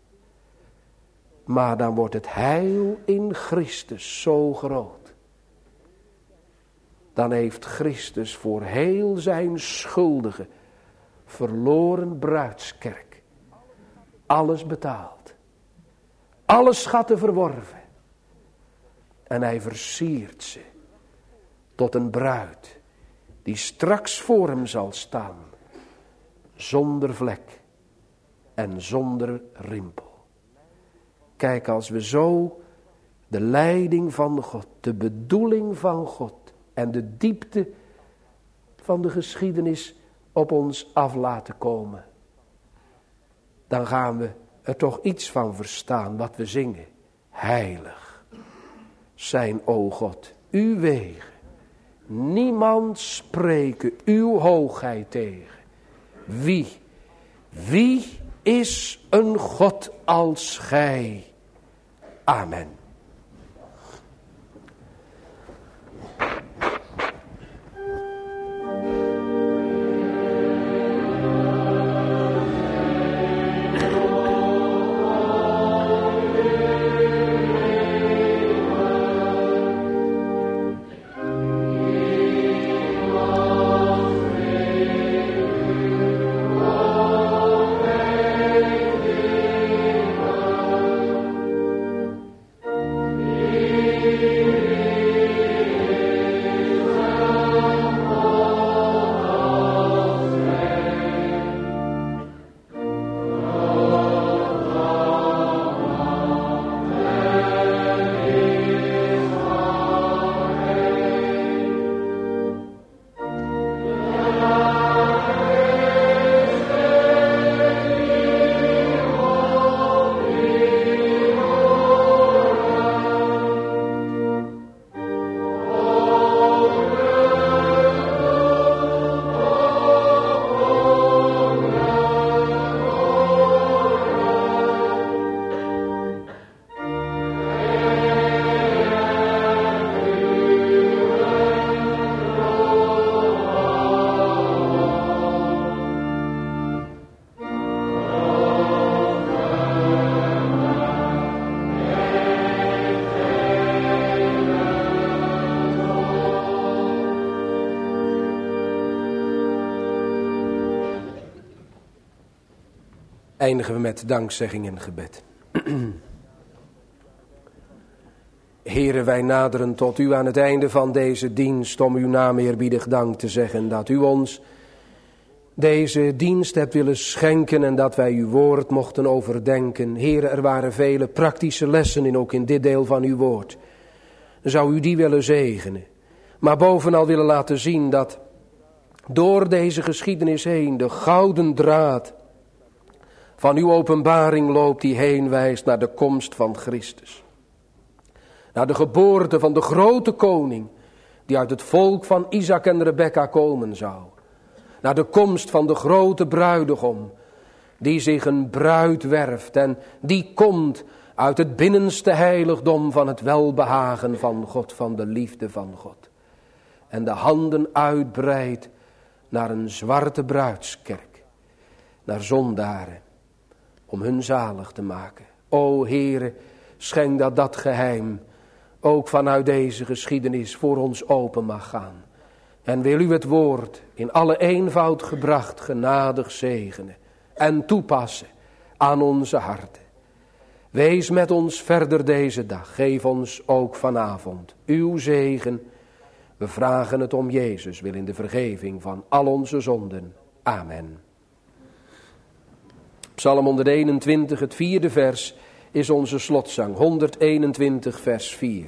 [SPEAKER 1] Maar dan wordt het heil in Christus zo groot. Dan heeft Christus voor heel zijn schuldigen verloren bruidskerk. Alles betaald. Alle schatten verworven. En hij versiert ze tot een bruid die straks voor hem zal staan. Zonder vlek en zonder rimpel. Kijk, als we zo de leiding van God, de bedoeling van God en de diepte van de geschiedenis op ons af laten komen, dan gaan we er toch iets van verstaan wat we zingen. Heilig zijn, o God, uw wegen. Niemand spreken uw hoogheid tegen. Wie is een God als gij? Amen. Eindigen we met dankzegging en gebed. Heere, wij naderen tot u aan het einde van deze dienst om uw naam eerbiedig dank te zeggen. Dat u ons deze dienst hebt willen schenken en dat wij uw woord mochten overdenken. Heere, er waren vele praktische lessen in, ook in dit deel van uw woord. Zou u die willen zegenen. Maar bovenal willen laten zien dat door deze geschiedenis heen de gouden draad van uw openbaring loopt die heen wijst naar de komst van Christus. Naar de geboorte van de grote koning die uit het volk van Isaac en Rebekka komen zou. Naar de komst van de grote bruidegom die zich een bruid werft en die komt uit het binnenste heiligdom van het welbehagen van God, van de liefde van God. En de handen uitbreidt naar een zwarte bruidskerk, naar zondaren, om hun zalig te maken. O Heere, schenk dat dat geheim ook vanuit deze geschiedenis voor ons open mag gaan. En wil u het woord in alle eenvoud gebracht genadig zegenen en toepassen aan onze harten. Wees met ons verder deze dag. Geef ons ook vanavond uw zegen. We vragen het om Jezus wil in de vergeving van al onze zonden. Amen. Psalm 121, het 4e vers, is onze slotzang. 121, vers 4.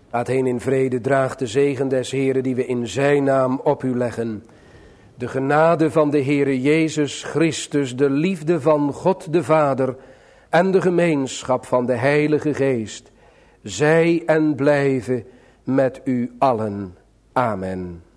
[SPEAKER 1] Gaat heen in vrede, draag de zegen des Heeren die we in zijn naam op u leggen. De genade van de Heere Jezus Christus, de liefde van God de Vader en de gemeenschap van de Heilige Geest, zij en blijven met u allen. Amen.